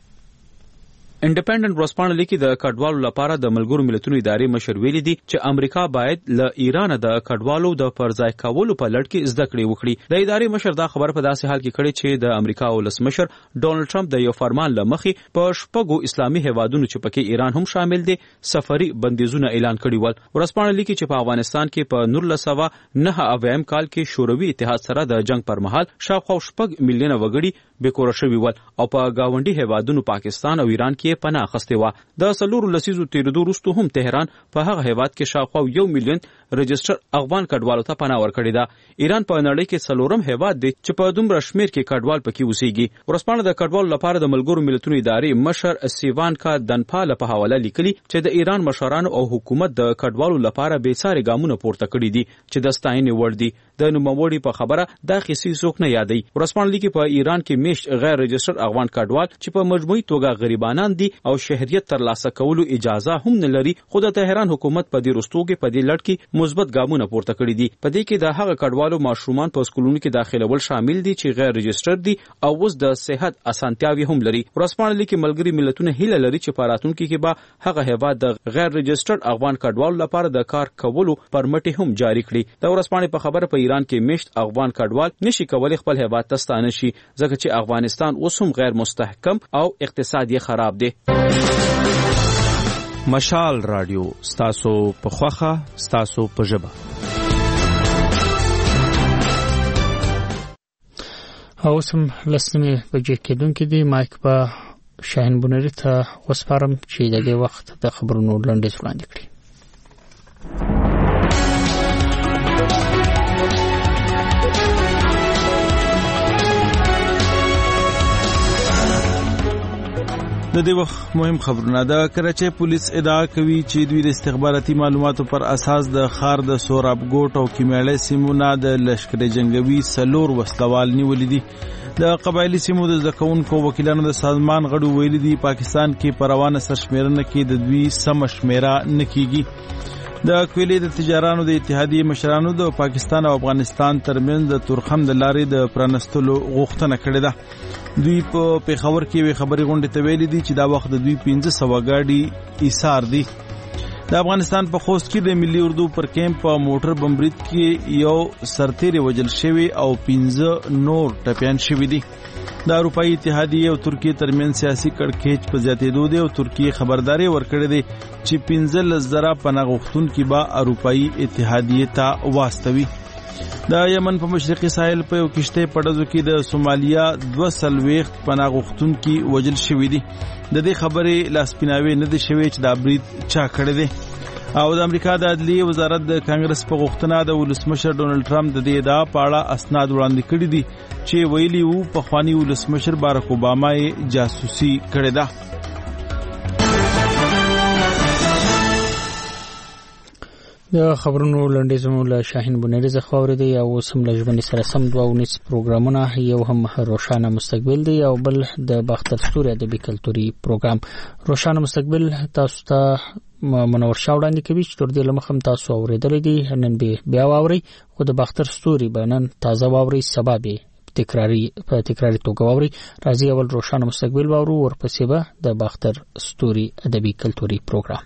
انډیپندنت ورځپاڼه لیکي د کډوالو لپاره د ملګرو ملتونو ادارې مشر ویلي دي چې امریکا باید له ایران د کډوالو د پرځای کولو په لړ کې زده کړې وکړي. د ادارې مشر دا خبر په داسې حال کې کړي چې د امریکا ولسمشر ډونالد ټرمپ د یو فرمان لمخې په شپږو اسلامي هیوادونو چې پکې ایران هم شامل دي سفري بندیزونه اعلان کړي ول. ورځپاڼه لیکي چې په افغانستان کې په 1999 کال کې شوروي اتحاد سره د جنگ پر مهال شاوخوا 6 میلیونه وګړي بیکوره شوي ول او په گاونډي هیوادونو پاکستان او ایران کې پناه اخیستې وه. د 4 لسیزو تیرېدو وروسته هم تهران په هغه هیواد کې شاوخوا 1 میلیون رجسټر افغان کډوالو ته پناه ورکړې ده. ایران په نړۍ کې 4م هیواد دی چې په دومره شمیر کې کډوال پکې اوسېږي. ورځپاڼه د کډوالو لپاره د ملګرو ملتونو ادارې مشر سیوانکا دنپال په حواله لیکلي چې د ایران مشرانو او حکومت د کډوالو لپاره بېساري ګامونه پورته کړي دي چې د ستاینې وړ دي. د نوموړي په خبره دا قصې څوک نه یادوي. ورځپاڼه لیکي په ایران کې میشت غیر رجسټر افغان کډوال چې په مجموعي توګه غریبانان دي او شهریت ترلاسه کولو اجازه هم نه لري. خو د تهران حکومت په دې رستو کې په دې لړ کې مثبت ګامونه پورته کړي دي. په دې کې د هغه کډوالو ماشومان په سکولونو کې داخلول شامل دي چې غیر رجسټر دي او اوس د صحت اسانتیاوي هم لري. ورسپانه لیکي ملګری ملتونه هیله لري چې په راتلونکي کې به هغه هیواد د غیر رجسټرډ افغان کډوالو لپاره د کار کولو پرمټ هم جاری کړي. د ورسپانه په خبره په ایران کې مشت افغان کډوال نشي کولای خپل هیواد ته ستانه شي ځکه چې افغانستان اوس هم غیر مستحکم او اقتصادي خراب دی. مشال رادیو ستاسو په خوخه ستاسو په ژبه. اوسم لسنی بجې کېدونکې دی مایک په شاهین بونری ته وسپارم چې د دې وخت د خبرونو لنډیز وړاندې کړي. د دې وخت مهم خبرونه د کراچۍ پولیس ادعا کوي چې دوی د استخباراتي معلوماتو پر اساس د خار د سورابګوټ او کیمیاړي سیمونه د لشکري جنگوي سلور وسلوال نیولې دي. د قبایلی سیمو د ځکونکو وکیلانو د سازمان غړو ویلي دي پاکستان کې پروانه سرشمیرنه کې د دوی سم شمیره نکېږي. د کویلې د تجارانو د اتحادیې مشرانو د پاکستان او افغانستان ترمنځ د تورخم د لارې د پرانستلو غوښتنه کړې ده. دوی په پیښور کې وی خبري غونډه ته ویلي دي چې دا وخت د دوی 1500 غاډي ایثار دي. د افغانستان په خوست کې د ملي اردو پر کیمپ په موټر بمبرید کې یو سرتیری وجل شوی او 15 نور ټپيان شوی دي. د اروپאי اتحادیې او ترکیه ترمنځ سیاسي کړکېچ په زیاتېدو دی او ترکیه خبرداري ورکړې ده چې 15,000 پناه غوښتونکي به اروپאי اتحادیې ته واستوي. د یمن په مشرقي ساحل په یو کشته پړځو کې د سومالیا 200 پناه غوښتونکي وجل شوی دي. د دې خبرې لاسپیناوي نه دي شوی چې د برید چا کړی دی. او د امریکا د عدلیې وزارت د کانګرس په غوښتنه د ولسمشر ډونالد ټرمپ د دې ادعا په اړه اسناد وړاندې کړي دي چې ویلي وو په خواني ولسمشر بارک اوباما یې جاسوسي کړې ده. د خبرونو لنډیزمو له شاهین بونری څخه اوریدي او سم لژبني سره سم 2 پروګرامونه یو هم روشانه مستقبل دی او بل د باختر ستوري ادبي کلتوري پروګرام. روشانه مستقبل تاسو ته منور شاوړاندې کوي چې تر دې لمخم تاسو اوریدلې دي نن به بیا واوري خو د باختر ستوري بنن تازه واوري سبب تکراری توګه واوري. راځي اول روشانه مستقبل واورو ورپسې به د باختر ستوري ادبي کلتوري پروګرام.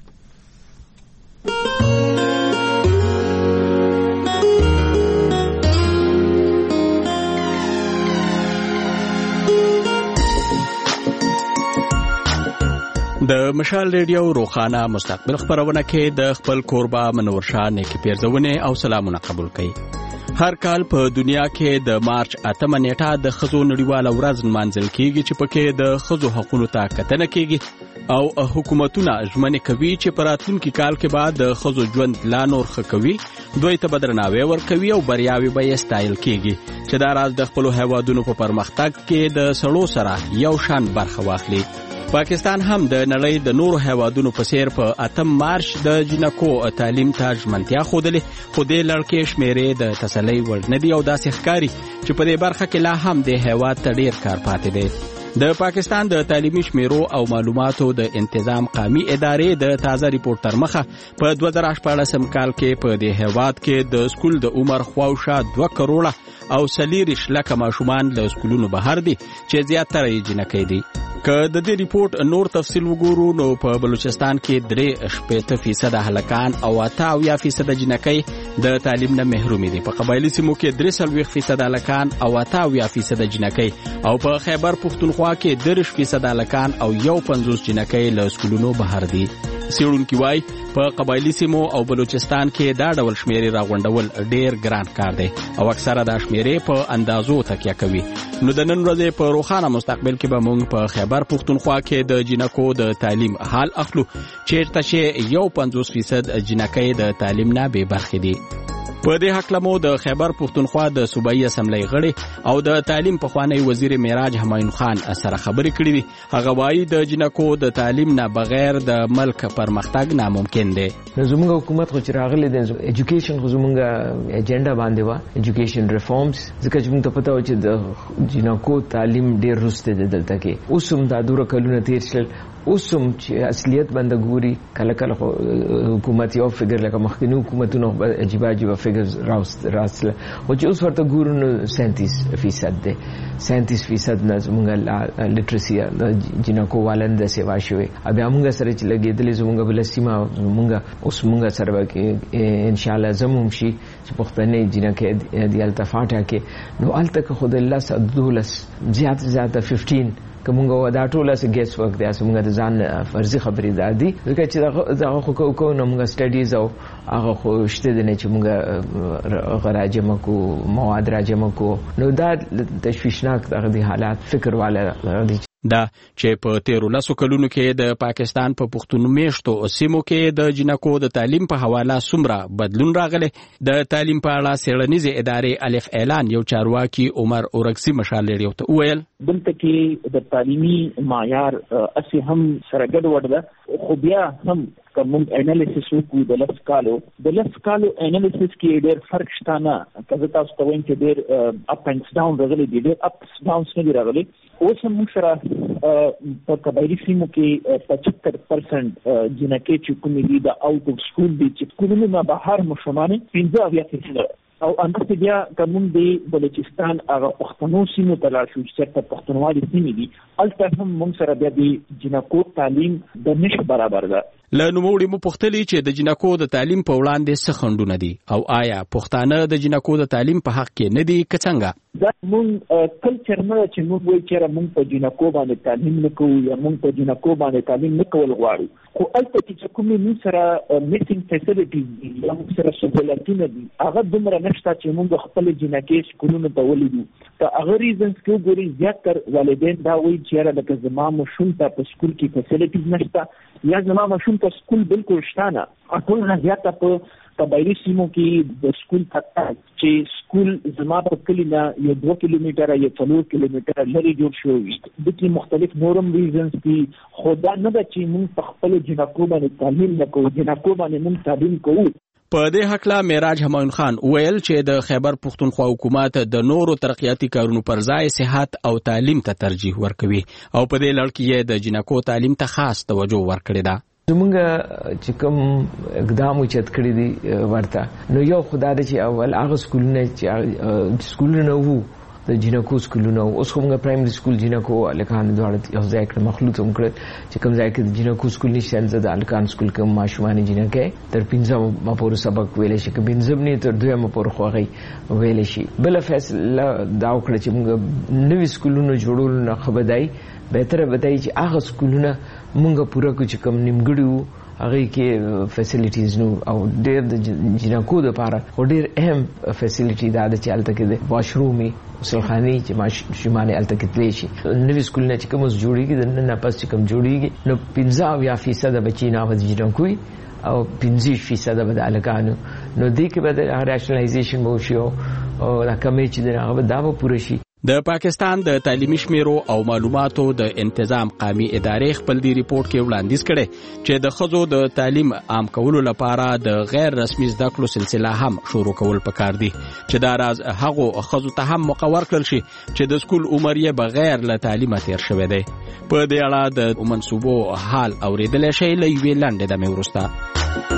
د مشال ریډیو روخانه مستقبل خبرونه کې د خپل کوربه منور شاه نیکی پیرزونه او سلامونه قبول کړي. هر کال په دنیا کې د مارچ 8 نیټه د خزو نړیواله ورځ منځل کیږي چې پکې د خزو حقوقو ته کتنه کیږي او حکومتونه ژمنه کوي چې په راتلونکي کال کې بعد د خزو ژوند لا نور ښه کوي دوی ته بدرناوی ورکوي او بریاوي به یې ستایل کیږي چې دا راز د خپل هیوادونو په پرمختګ کې د سړو سره یو شان برخه واخلي. پاکستان هم د نړۍ د نورو هیوادونو په څیر په 8 مارچ د جنکو تعلیم ته ژمنتیا خوده خو د لړکې شمیرې د تسلی وړ نه دی او داسې ښکاري چې په دې برخه کې لا هم د هیواد ته ډیر کار پاتې دی. د پاکستان د تعلیمي شمیرو او معلوماتو د تنظیم قومي ادارې د تازه ریپورت تر مخه په 2014 کال کې په دې هیواد کې د سکول د عمر خواوشا 2 کروڑه او 40 لک ماشومان له سکولونو بهر دي چې زیاتره یې جنکې دي. که د دې ریپورت نور تفصیل وګورو نو په بلوچستان کې 3% هلکان او 80% جنکې د تعلیم نه محروم دي. په قبایلی سیمو کې 30% هلکان او 80% جنکې او په خیبر پختونخوا کې 10% هلکان او 50 جنکې له سکولونو بهر دي. سیړونکو وای په قبایلی سیمو او بلوچستان کې دا ډول شمیرې راغونډول ډیر ګران کار دی او اکثره دا شمیرې په اندازو تکیه کوي. نو د نن ورځې په روخانه مستقبل کې به موږ په خیبر پختونخوا کې د جنکو د تعلیم حال اخلو چیرته چې 50% جنکې د تعلیم نه بې برخې دي. په دې حق لمو د خیبر پختونخوا د صوبایي اسمبلی غړي او د تعلیم پخوانی وزیر معراج همایون خان سره خبرې کړې دي. هغه وایي د جنکو د تعلیم نه بغیر د ملک پرمختګ ناممکن دی. زموږ حکومت خو چې راغلی د ایجوکیشن خو زموږ ایجنډا باندې و ایجوکیشن ریفارمز ځکه چې موږ ته پته و چې د جنکو تعلیم ډیر رسته دی دلته کې اوس هم دا دوره کلونه تیر شل اوسم چې اصلیت باندې ګوري کله کله حکومت یو فګر لکه مخکینی حکومتونو عجیب فګر راسله او چې اوس ورته ګورو نو 37% دی 37% نه زموږ لټرسي جنکو والن د سیوا شوی بیا موږ سره چې لګېدلې زموږ بل سیمه موږ سره کې ان شاء الله زموږ شي چې پښتنې جنکه د التفاټه کې نو الته خود الله سدولس زیات 15 کومه دا ټول اس ګیس ورک دی اسمه د ځان فرضي خبرې دادي ځکه چې دا خو نو موږ سټډیز او هغه خو شته د نه چې موږ غراجمه کو مواد راجمه کو نو دا تشویشناک دغه حالات فکر والا دي دا چې په 13 کلونو کې د پاکستان په پښتون میشتو سیمو کې د جنکو د تعلیم په حواله سمره بدلون راغلی د تعلیم په اړه څېړنیزې ادارې الف اعلان یو چارواکي عمر اورکسي مشال لري ته ویل دلته کې د تعلیمي معیار اسی هم سره ګډوډ ده خو بیا هم کوم انالیسس وکړو د لس کالو انالیسس کې ډېر فرق شته نه که تاسو ته وایم چې ډېر اپ اینڈ ډاون راغلي دي ډېر اپس ډاونز نه دي راغلي اوس هم سره په قبایلی سیمو کې 75% جنکې چې کومې دي د اوټ اف سکول دي چې سکولونو نه بهر مشمانه 15% او اندازه بیا کوم دی بلوچستان هغه پښتنو سیمو ته لاړ شو چې پښتونوالي سیمې دي الته هم موږ سره بیا د جنکو تعلیم د نش برابر ده له نوموړي مو پوښتلي چې د جنکو د تعلیم په وړاندې څه خنډونه دي او آیا پښتانه د جنکو د تعلیم په حق کې نه دي که څنګه دا مونږ کلچر نه چې موږ وایو چې موږ په جنکو باندې تعلیم نه کوو یا موږ په جنکو باندې تعلیم نه کول غواړو خو الته چې کومې موږ سره میټینګ فیسیلیټیز دي یا موږ سره سہولتونه دي هغه دومره نشته چې موږ خپل جنکې سکولونو ته ولیدو ته هغه ریزنز کې وګورئ زیاتر والدین دا وایي چې لکه زما ماشوم ته په سکول کې فیسیلیټیز نشته یا زما ماشوم ته سکول بالکل شته نه ټول نه زیاته په قبایلی سیمو کې د سکول تک چې سکول زما په کلی نه یو 2 کیلومتره یا 4 کیلومتره لري جوړ شوی د کې مختلف نورم ریزنز دي خو دا نه ده چې موږ په خپل جنکو باندې تعلیم نه کوو جنکو باندې موږ تعلیم کوو په دې حقله معراج همایون خان ویل چې د خیبر پښتونخوا حکومت د نورو ترقیاتي کارونو پر ځای صحت او تعلیم ته ترجیح ورکوي او په دې لړ کې د جنکو تعلیم ته خاص توجه ورکړې ده زمونږ چې کوم اقدام وچت کړی دی ورته نو یو خدای دې چې اول هغه سکولونه وو د جنکو سکولونه اوس کومه پرایمري سکول جنکو الکان دواړه یو ځای کې مخلوط هم کړ چې کوم ځای کې د جنکو سکول نشته د الکان سکول کې ماشومان جنکې تر 15 مپور سبق ویل شي کې بنځم نه تر 2 مپور خوغي ویل شي بل فیصله دا وکړه چې موږ نوې سکولونه جوړول نه خبردای بهتره بدای چې هغه سکولونه موږ پوره کو چې کوم نیمګړي هغه کې فیسیلیټیز نو او ډېر د جنکو لپاره ډېر اهم فیسیلیټي دا د چالت کې د واشرومي وسلخاني چې ماشومان الته کې تللی شي نوې سکولونه چې کوم جوړیږي د نه پس چې کوم جوړیږي نو 15% بچی نه ود جنکوي او 15% به د الکانو نو دې کې به د راشنلایزیشن مو شي او دا کمی چې هغه دا به پوره شي د پاکستان د تعلیمي شمیرو او معلوماتو د انتظام قومي ادارې خپل دی ریپورت کې وړاندیز کړي چې د خزو د تعلیم عام کولو لپاره د غیر رسمي زده کړو سلسله هم شروع کول پکار دي چې دا راز هغه خزو ته هم مقرر کړل شي چې د سکول عمر یې بغیر له تعلیم تیر شوی دی په دې اړه د منصوبو حال اوریدل شي لوي لاندې د مورستا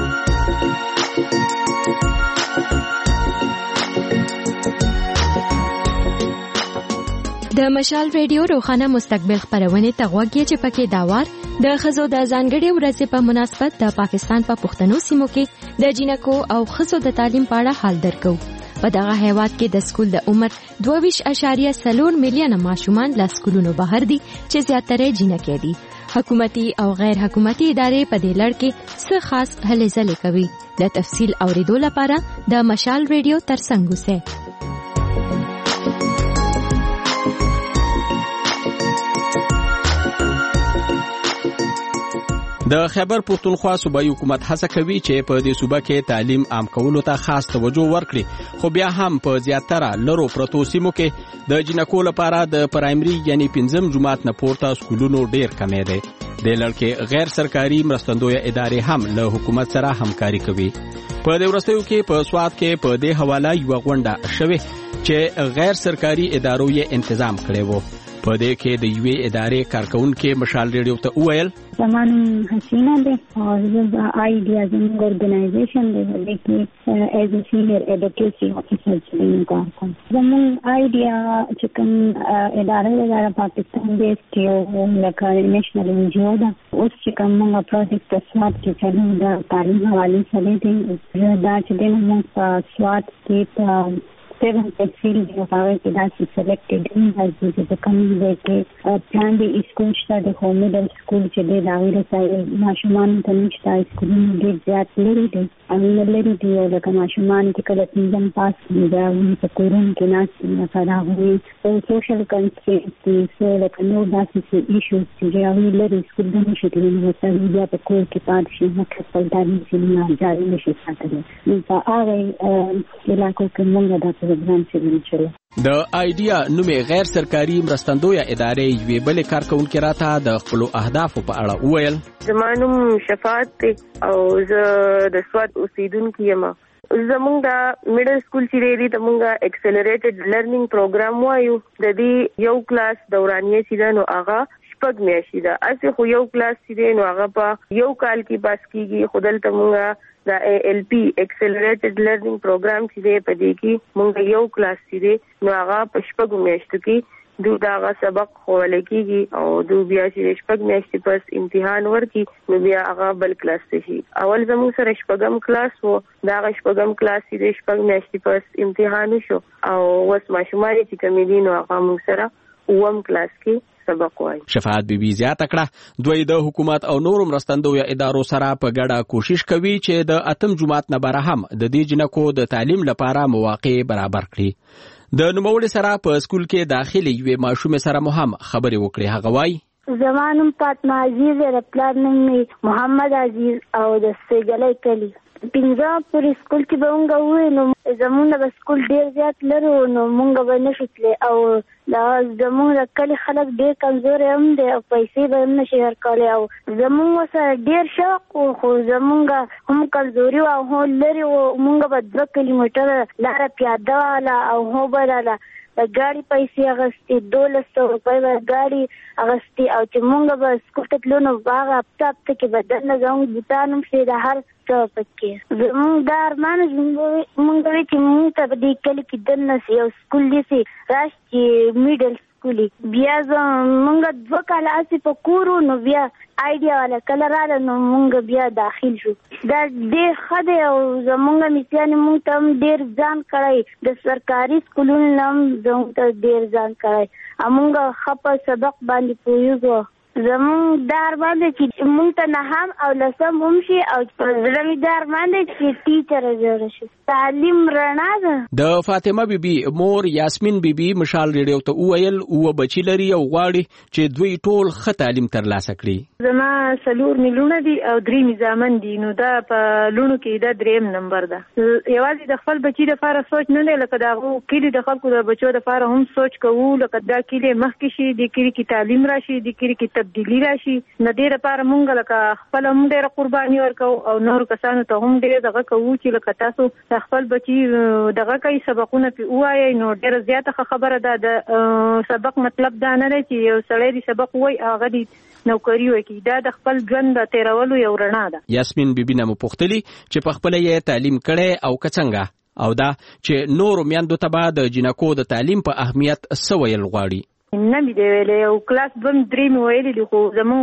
د مشال ریډیو روخانه مستقبل خبرونه ته غوږی چې پکې داوار د خزو د ځانګړي ورځې په مناسبت د پاکستان په پښتنو سیمو کې د جنکو او خزو د تعلیم په اړه حال درکو په دغه هیواد کې د سکول د عمر 22.4 میلیونه ماشومان له سکولونو بهر دي چې زیاتره جنکې دي حکومتي او غیر حکومتي ادارې په دې لړ کې څه خاص هلې ځلې کوي د تفصیل اوریدو لپاره د مشال ریډیو ترڅنګ اوسئ د خیبر پښتونخوا صوبایي حکومت هڅه کوي چې په دې صوبه کې تعلیم عام کولو ته خاص توجه ورکړي خو بیا هم په زیاتره لرو پرتو سیمو کې د جنکو لپاره د پرایمري یعنی 5 جماعت نه پورته سکولونو ډیر کمې دي د لړ کې غیر سرکاري مرستندوی ادارې هم له حکومت سره همکاري کوي په دې ورستیو کې په سواد کې په دې حواله یو غونډه شوه چې غیر سرکاري ادارو یې تنظیم کړی وو په دې کې د یوې ادارې کارکونکو مشال ریډیو ته وویل زمانم حسینه ده او د آیډیا زموږ اورګنایزیشن دی چې ایز ا سینیئر ایډوکیشن افیسر څنګه کار کوم زموږ آیډیا چې کوم ادارې د پاکستان د یو لکه نېشنل ان جی او دا اوس چې کوم پروجیکټ سوات چې چلو د تعلیم حواله سره دی دا چې د موږ په سوات کې 7 field of our that's selected in as the community ke plan the school sta the home middle school che de daire sai mashuman tanishta school de jat leri de amilleri de ola ka mashuman ke kala tinjam pass da ni kurun ke nas na farawi social constraints so like no that issues che amilleri school de shit ni wata dia pe ko ke paad shi makka soldani sinna jari ni shi satare ni pa are ila ko ke monga da د آیډیا نومې غیر سرکاري مرستندویه ادارې یوې بلې کارکونکې راته د خپلو اهدافو په اړه وویل زما نوم شفاعت دی او زه د سوات اوسیدونکې یم زمونږ د میډل سکول چې دی ته مونږ اکسلریټډ لرنینګ پروګرام وایو د دې یو کلاس دورانیه چې ده نو هغه شپږ میاشتې ده هسې خو یو کلاس چې دی نو هغه په یو کال کې پاس کېږي خو دلته مونږ د ALP اکسلریټډ لرنینګ پروګرام چې دی په دې کې مونږ یو کلاس چې دی نو هغه په شپږو میاشتو کې دوی دا هغه سبق ښوول کېږي او دوی بیا چې شپږ میاشتې پس امتحان ورکړي نو بیا هغه بل کلاس ته شي اول زموږ سره شپږم کلاس و دا هغه شپږم کلاس چې شپږ میاشتې پس امتحان وشو او اوس ماشومان چې کوم دي نو هغه موږ سره اووم کلاس کې شفاعت بیبي زیاته کړه دوی د حکومت او نورو مرستندویه ادارو سره په ګډه کوشش کوي چې د اتم جماعت نه بره هم د دې جنکو د تعلیم لپاره مواقع برابر کړي د نوموړي سره په سکول کې داخلي یوې ماشومې سره مو هم خبرې وکړې هغه وایي زمانم فاطمه عزیز رپلار نوم محمد عزیز او د سګلې کلی پنځه پورې سکول کې به مونږ وې نو زمونږ به سکول ډېر زیات لرو نو مونږ به نشو تللی او زمونږ د کلي خلک ډېر کمزوري هم دی او پیسې به هم نشي ورکولی او زمونږ سره ډېر شوق و خو زمونږ هم کمزوري وه او هم لرې و مونږ به 2 کیلومتره لاره پیاده واله او هم بدله د ګاډي پیسې اخیستې 1200 روپۍ به ګاډي اخیستې او چې مونږ به سکول ته تلو نو به هغه هفته هفته کې به دننه زمونږ بوټان هم شي د هر څه پکې زمونږ دا ارمان مونږ وی چې مونږ ته په دې کلي کې دننه یو سکول داسې راشي چې میډل سکول بیا مونږ 2 کاله هسې په کور وو نو بیا آیډیا والا کله راغله نو مونږ بیا داخل شو دا ډېر ښه دی او زمونږ مثیانې مونږ ته هم ډېر ځان کړی د سرکاري سکولونو نه هم زمونږ ته ډېر ځان کړی مونږ ښه په سبق باندې پوهېږو زمونږ دا ارمان دی چې مونږ ته نهم او لسم هم شي او په زړه مې دا ارمان دی چې ټیچره جوړه شي تعلیم رڼا ده د فاطمه بیبي مور یاسمین بیبي مشال ریډیو ته وویل اوه بچي لري او غواړي چې دوی ټول ښه تعلیم ترلاسه کړي زما 4 میلیونه دي او 3 نظامن دي نو دا په لونو کې دا 3 نمبر ده یوازې د خپل بچي لپاره سوچ نه دی لکه دا کلی د خلکو د بچو لپاره هم سوچ کوو لکه دا کلی مخکې شي د کلی کې تعلیم راشي د کلی کې تبدیلی راشي نه ډېر لپاره مونږ لکه خپل هم ډېر قرباني ورکو او نور کسانو ته هم ډېر دغه کوو چې لکه تاسو خپل بچي دغه کوي سبقونه پی وایي نو ډېر زیاته خبره ده د سبق مطلب دا نه دی چې یو سړی دی سبق وایي هغه دی نوکری وکړي دا د خپل ژوند د تیرولو یو رڼا ده یاسمین بیبي نه مو پوښتلي چې په خپله یې تعلیم کړی او که څنګه او دا چې نورو میندو ته به د جنکو د تعلیم په اهمیت څه ویل غواړي نه مې دی ویلی یو کلاس 2 3 مې ویلي دي خو زمونږ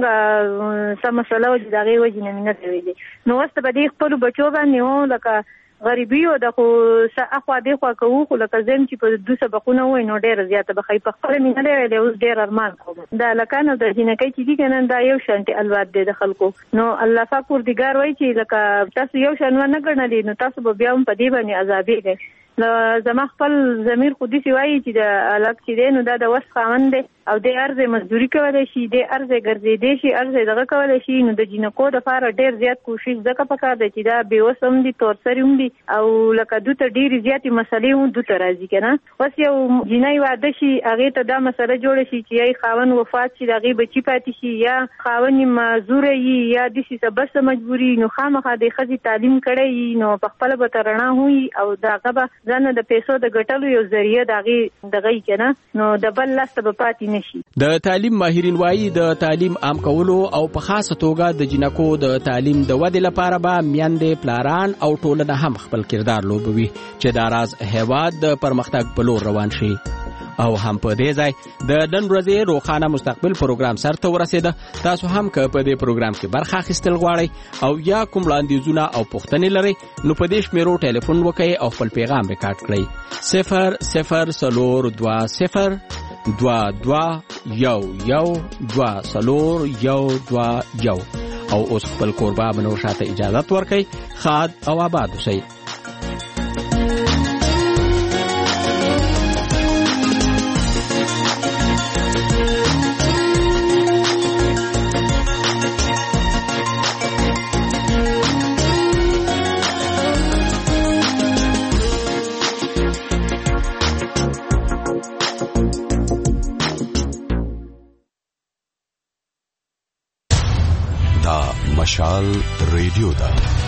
څه مسله وه چې د هغې وجې نه مې نه دی ویلي نو اوس ته به دې خپلو بچو باندې و لکه غریبي و د خو اخوا دېخوا کوو خو لکه زم چې په 2 سبقونه ووایي نو ډېره زیاته به ښایي په خپله مې نه دی ویلی اوس ډېر ارمان کوم د هلکان او د جینکۍ چې دي که نه دا یو شانتې الواد دی د خلکو نو الله پاک پروردګار وایي چې لکه تاسو یو شان ونه ګڼلې نو تاسو به بیا هم په دې باندې عذابېږئ زما خپل ضمیر خو داسې وایي چې د هلک چې دی نو دا د وس خاوند دی او د ارزه مزدوري کولی شي د ارزه ګرځېدی شي ارزه دغه کولی شي نو د جینکو دپاره ډېر زیات کوشش ځکه پکار دی چې دا بېوس هم دي تورسري هم دي او لکه دوی ته ډېرې زیاتې مسلې هم دوی ته راځي که نه اوس یو جینۍ واده شي هغې ته دا مسله جوړه شي چې یا یې خاوند وفات شي د هغې بچي پاتې شي یا خاوند یې معذوره وي یا داسې څه بس مجبوري نو خامخا د ښځې تعلیم کړی وي نو په خپله به ته رڼا وي او د هغه به ځان د پیسو د ګټلو یو ذریعہ دغه کنه نو د بل لاس ته پاتې نشي. د تعلیم ماهرین وایي د تعلیم عام کولو او په خاصه توګه د جنکو د تعلیم د ودې لپاره به میندې، پلاران او ټولنه هم خپل کردار لوبوي چې دا راز هیواد د پرمختګ په لور روان شي. او هم په دې ځای د نن ورځې روخانه مستقبل پروګرام سرته ورسېده. تاسو هم که په دې پروګرام کې برخه اخیستل غواړئ او یا کوم وړاندیزونه او پوښتنې لرئ نو په دې شمیرو ټلیفون وکړئ او خپل پیغام ریکارډ کړئ 002022112021 او اوس خپل کوربه منور شاته اجازه ورکړئ. خاد او آباد اوسئ. مشال ریډیو دا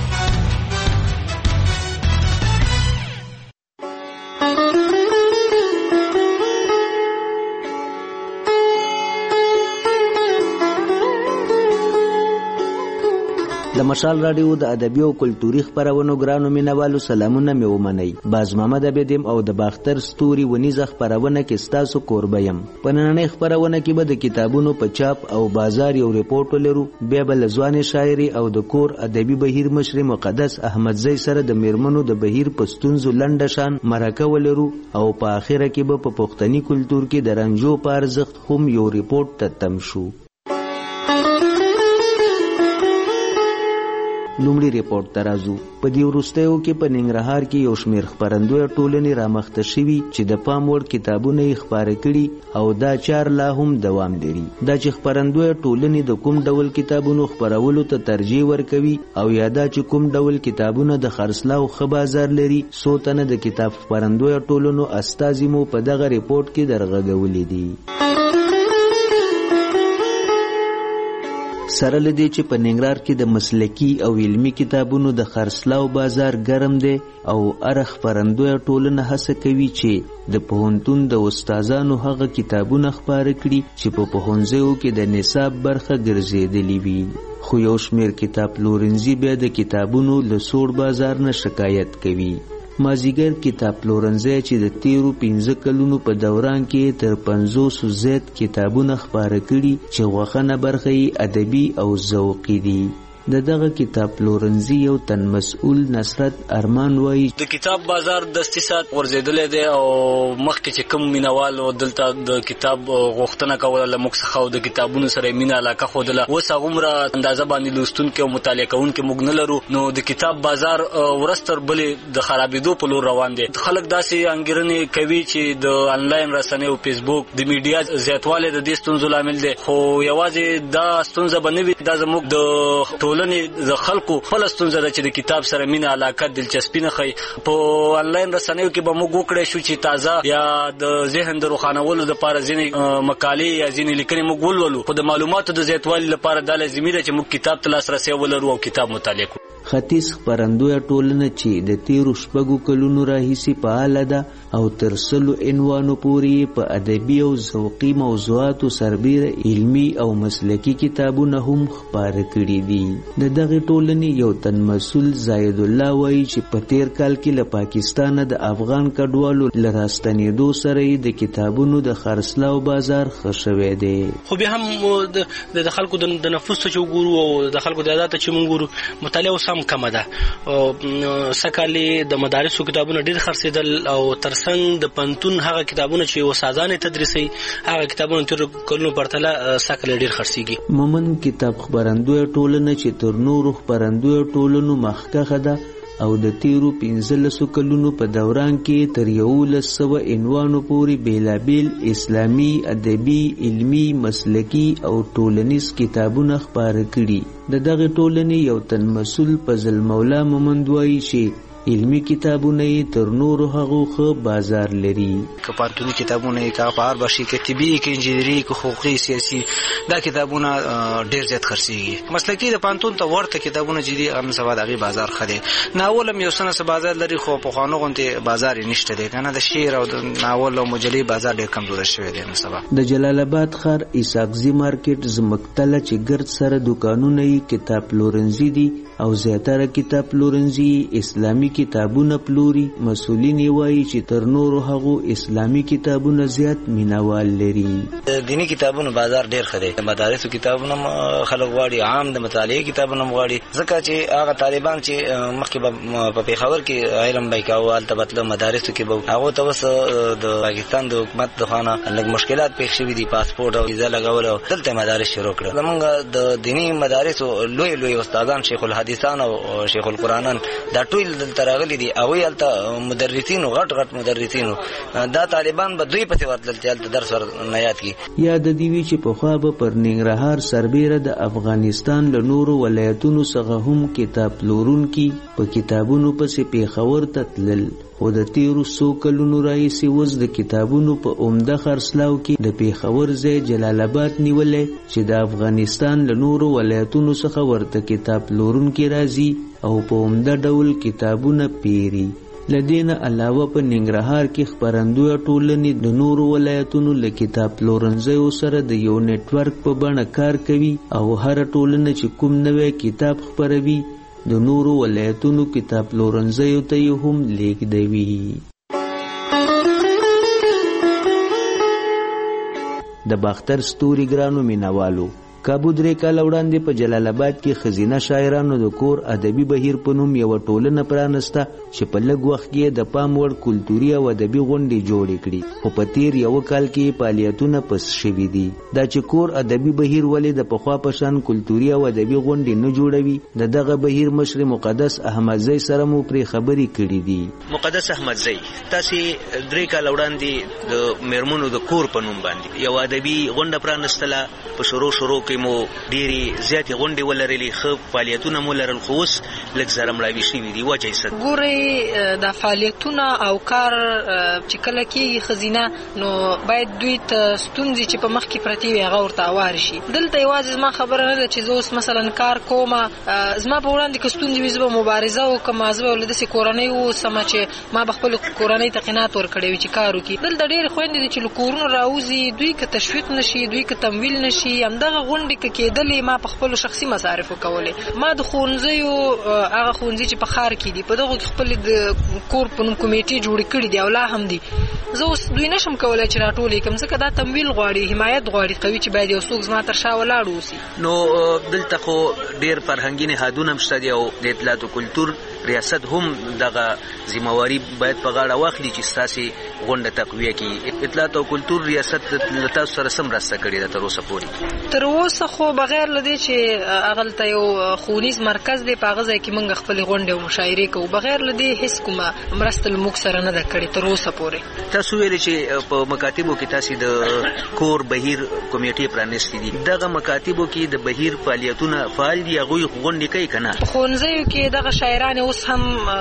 د مشال رادیو د ادبي او کلتوري خبرونو ګرانو مینوالو سلامونه مې ومنئ. باز محمد عبدیم او د باختر ستوري ونیزه خبرونه کې ستاسو کوربه یم. په نننۍ خبرونه کې به د کتابونو په چاپ او بازار یو ریپورټ ولرو، بیا به له ځوانې شاعري او د کور ادبي بهیر مشر مقدس احمدزی سره د میرمنو د بهیر په ستونزو لنډه شان مرکه ولرو او په آخره کې به په پښتني کلتور کې د رنجو په ارزښت هم یو ریپورټ ته تم شو. لومړی ریپورټ ته راځو. په دې وروستیو کې په ننګرهار کې یو شمېر خپرندوی ټولنې رامخته شوي چې د پام وړ کتابونه یې خپاره کړي او دا چار لا هم دوام لري. دا چې خپرندوی ټولنې د کوم ډول کتابونو خپرولو ته ترجیح ورکوي او یا دا چې کوم ډول کتابونه د خرڅلاو ښه بازار لري، څو تنه د کتاب خپرندوی ټولنو استازي مو په دغه ریپورټ کې درغږولي دي. سره لدی چې په ننګرهار کې د مسلکی او علمی کتابونو د خرڅلاو بازار ګرم دی او ارخ پرندوی ټولنه هڅه کوي چې د پوهنتون د استادانو هغه کتابونه خپاره کړي چې په پوهنځیو کې د نصاب برخه ګرځېدلې وي. خو یو شمېر کتاب پلورنځي بیا د کتابونو له سوړ بازار نه شکایت کوي. مازیګر کتاب پلورنځی چې د تیرو 15 کلونو په دوران کې تر 500 زیات کتابونه خپاره کړي چې غوښنه برخه یې ادبي او ذوقي دي. د دغه کتاب پلورنځي یو تن مسؤل نصرت ارمان وایي د کتاب بازار د استثمار ورزیدلې دی او مخکې چې کم مینوال او دلته د کتاب غوښتنه کوله لمخ څخه او د کتابونو سره مینه علاقه خوده اوس هغومره اندازه باندې لوستونکي او مطالعه کوونکي موږ نه لرو، نو د کتاب بازار ورستر بلې د خرابېدو په لور روان دي. خلک داسې انګیرنې کوي چې د انلاین رسنۍ او فیسبوک د میډیا زیاتوالی د دې ستونزو لامل دی، خو یوازې دا ستونزه به نه وي، دا زموږ د ټولنې د خلکو خپل ستونزه ده چې د کتاب سره مینه علاقه دلچسپي نه ښیي. په انلاین رسنیو کې به موږ وکړی شو چې تازه یا د ذهن د روښانولو لپاره ځینې مقالې یا ځینې لیکنې موږ ولولو، خو د معلوماتو د زیاتوالي لپاره دا لازمي ده چې موږ کتاب ته لاسرسی ولرو او کتاب مطالعه کړو. ختیځ خپرندویه ټولنه چې د تیرو 6 کلونو راهیسې فعاله ده او تر 100 عنوانو پورې په ادبي او ذوقي موضوعاتو سربیره علمي او مسلکي کتابونه هم خپاره کړي دي. د دغه ټولنې یو تن مسؤل زاید الله وایي چې په تیر کال کې له پاکستان د افغان کډوالو لراستنېدو سره د کتابونو د خرڅلاو بازار ښه شوی دی. خو بیا هم د خلکو د نفوس څخه وګورو او د خلکو د عادت چې موږ ګورو مطالعه کمه ده. سکالي د مدارسو کتابونه ډېر خرڅېدل او ترڅنګ د پنتون هغه کتابونه چې استادانې تدریسي هغه کتابونه تر کلونو پرتله سکالي ډېر خرڅېږي. مومن کتاب خبرندوی ټولنه چې تر نورو خبرندوی ټولنو مخکښه ده او د تیرو 15 کلونو په دوران کې تر 1100 عنوانو پورې بیلابیل اسلامي، ادبي، علمي، مسلکي او ټولنیز کتابونه خپاره کړي. د دغه ټولنې یو تن مسؤل فضل مولا مومند وایي چې علمی کتابونه تر نورو هغو ښه بازار لري. که پانتوني کتابونه یې که په هر بشي که طبي که انجینري که حقوقي سیاسي دا کتابونه ډېر زیات خرڅېږي. مسلکي د پانتون ته ورته کتابونه چې دي هم سبا د هغې بازار ښه دی. ناول هم یو څه نه څه بازار لري خو پخوانو غوندې بازار یې نشته دی که نه. د شعر او د ناول او مجلې بازار ډېر کمزوری شوی دی نن سبا. د جلال آباد ښار اسحاقزي مارکیټ زمکتله چې ګرد سره دوکانونه یې کتاب پلورنځي دي او زیاتره کتاب پلورنځي اسلامي کتابونه پلوري. مسؤلین یې وایي چې تر نورو هغو اسلامي کتابونه زیات مینوال لري. دینی کتابونو بازار ډېر ښه دی. د مدارسو کتابونه خلک غواړي، عام د مطالعې کتابونه غواړي، ځکه چې هغه طالبان چې مخکې په پېښور کې علم به یې کاوه هلته به تله مدارسو کې به هغو ته اوس د پاکستان د حکومت د خوا نه لږ مشکلات پېښ شوي دي، پاسپورټ او ویزا لګول او دلته مدارس شروع کړه. زمونږ د دیني مدارسو لوی لوی استادان شیخ الحدیثان او شیخ القرآنان دا ټول دلته راغلي دي. هغوی هلته مدرسینو غټ غټ مدرسینو دا طالبان به دوی پسې ورتلل چې هلته درس ورنه یاد کړي. یاد دې وي چې پخوا به پر ننګرهار سربیره د افغانستان له نورو ولایتونو څخه هم کتاب پلورونکي په کتابونو پسې پېښور ته تلل، خو د تیرو څو کلونو راهیسې اوس د کتابونو په عمده خرڅلاو کې د پېښور ځای جلال آباد نیولی چې د افغانستان له نورو ولایتونو څخه ورته کتاب پلورونکي راځي او په عمده ډول کتابونه پیري. لدین علاوه په ننګرهار کې خپرندویه ټولنې د نورو ولایتونو له کتاب پلورنځیو سره د یو نیټورک په بڼه کار کوي او هر ټولنه چې کوم نوی کتاب خپروي د نورو ولایتونو کتاب پلورنځیو ته یې هم لیږدوي. د باختر ستوري ګرانو مینوالو، کابو 3 کاله وړاندې په جلال آباد کې ښځینه شاعرانو د کور ادبي بهیر په نوم یوه ټولنه پرانسته چې په لږ وخت کې د پام وړ کلتوري او ادبي غونډې جوړې کړي، خو په تیر یو کال کې فعالیتونه پس شوي دي. دا چې کور ادبي بهیر ولې د پخوا په شان کلتوري او ادبي غونډې نه جوړوي، د دغه بهیر مشر مقدس احمدزی سره مو پرې خبرې کړې دي. مقدس احمدزی، تاسې 3 کاله وړاندې د میرمنو د کور په نوم باندې یو ادبي غونډه پرانستله. په شروع کې مو ډېرې زیاتې غونډې ولرلې، ښه فعالیتونه مو لرل، خو اوس لږ زره مړاوي شوي دي. وجه یې څه؟ ګورئ، دا فعالیتونه او کار چې کله کېږي ښځینه نو باید دوی ته ستونزې چې په مخ کې پرتې وي هغه ورته هوارې شي. دلته یوازې زما خبره نه ده چې زه اوس مثلا کار کومه، زما په وړاندې که ستونزې وي زه به مبارزه وکړم، زه به له داسې کورنۍ واوسم چې ما به خپلې کورنۍ ته قناعت ورکړی وي چې کار وکړي. دلته ډېرې خویندې دي چې له کورونو راوځي، دوی که تشویق نه شي، دوی که تمویل نه شي، همدغه غونډې که کېدلې ما په خپلو شخصي مصارفو کولې. ما د ښوونځیو هغه ښوونځي چې په ښار کې دي په دغو کې خپلې د کور په نوم کمیټې جوړې کړي دي او لا هم دي. زه اوس دوی نشم کولی چې راټولې کړم ځکه دا تمویل غواړي، حمایت غواړي قوي چې باید یو څوک زما تر شا ولاړ اوسي. نو دلته خو ډېر فرهنګي نهادونه هم شته دي او د اطلاعات و کلتور ریاست هم دغه ذمہواري باید په غاړه واخلي چې ستاسې غونډه تقویه کړي. اطلاعات او کلتور ریاست له تاسو سره څه مرسته کړې ده تر اوسه پورې؟ تر اوسه خو بغیر له دې چې هغلته یو ښوونیز مرکز دی په هغه ځای کې موږ خپلې غونډې او مشاعرې کوو، بغیر له دې هېڅ کومه مرسته له موږ سره نه ده کړې تر اوسه پورې. تاسو ویلې چې په مکاتبو کې تاسې د کور بهیر کمیټې پرانیستې دي، دغه مکاتبو کې د بهیر فعالیتونه فعال دي، هغوی غونډې کوي که نه؟ په ښوونځیو کې دغه شاعران اوس هم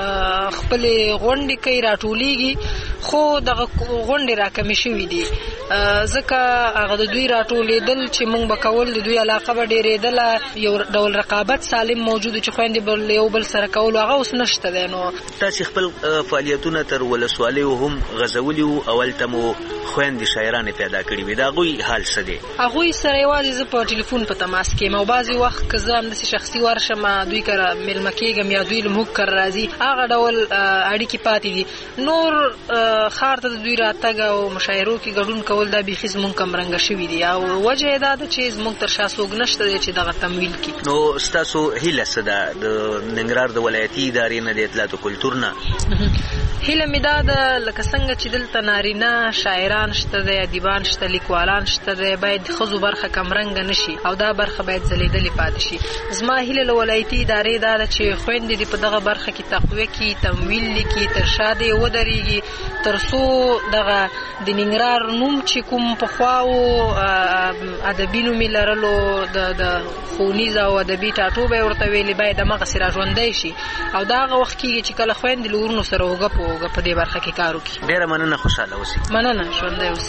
خپلې غونډې کوي، راټولیږي، خو دغه غونډې راکمې شوي دي ځکه هغه د دوی راټولېدل چې موږ به کول د دوی علاقه به ډېرېدله، یو ډول رقابت سالم موجود چې خویندې به یو بل سره کولو هغه اوس نشته دی. نو تاسې خپل فعالیتونه تر ولسوالیو هم غځولي وو، اولته مو خویندې شاعرانې پیدا کړي وي، د هغوی حال څه دی؟ هغوی سره یوازې زه په ټلیفون په تماس کې یم او بعضې وخت که زه همداسې شخصي ورشم دوی کره میلمه کېږم یا دوی له موږ کره راځي، هغه ډول اړیکې پاتې دي. نور ښار ته د دوی راتګ او مشاعرو کې ګډون کول دا بیخي زموږ کمرنګه شوي دي او وجه یې دا ده چې زموږ تر شا څوک نشته دی چې دغه تمویل کړي. نو ستاسو هیله څه ده د ننګرهار د ولایتي ادارې نه د اطلاعات و کلتور نه؟ هیله مې دا ده لکه څنګه چې دلته نارینه شاعران شته دی، ادیبان شته، لیکوالان شته دی، باید د ښځو برخه کمرنګه نه شي او دا برخه باید ځلېدلې پاتې شي. زما هیله له ولایتي ادارې دا ده چې خویندې دې په دغه برخه کې تقویه کړي، تمویل لیکي، تر شا دې ودرېږي ترڅو دغه د ننګرهار نوم چې کوم پخواو ادبي نوم یې لرلو د ښوونیز او ادبي ټاټوبی ورته ویلې باید همغسې را ژوندی شي او دا هغه وخت کېږي چې کله خویندې له ورونو سره اوږه په اوږه په دې برخه کې کار وکړي. ډېره مننه، خوشحاله اوسئ. مننه، ژوندی اوسئ.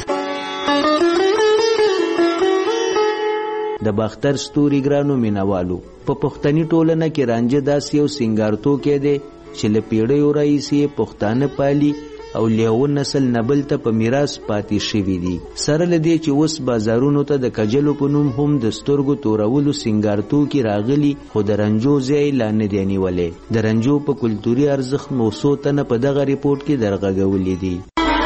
د باختر ستوري ګرانو مینوالو، په پښتني ټولنه کې رانجه داسې یو سینګارتوکی دی چې له پیړیو راهیسې یې پښتانه پالي او له یوه نسل نه بل ته په میراث پاتې شوي دي. سره له دې چې اوس بازارونو ته د کجلو په نوم هم د سترګو تورولو سینګارتوکي راغلي، خو د رنجو ځای لا نه دی نیولی. د رنجو په کلتوري ارزښت مو څو تنه په دغه ریپورټ کې درغږولي دي.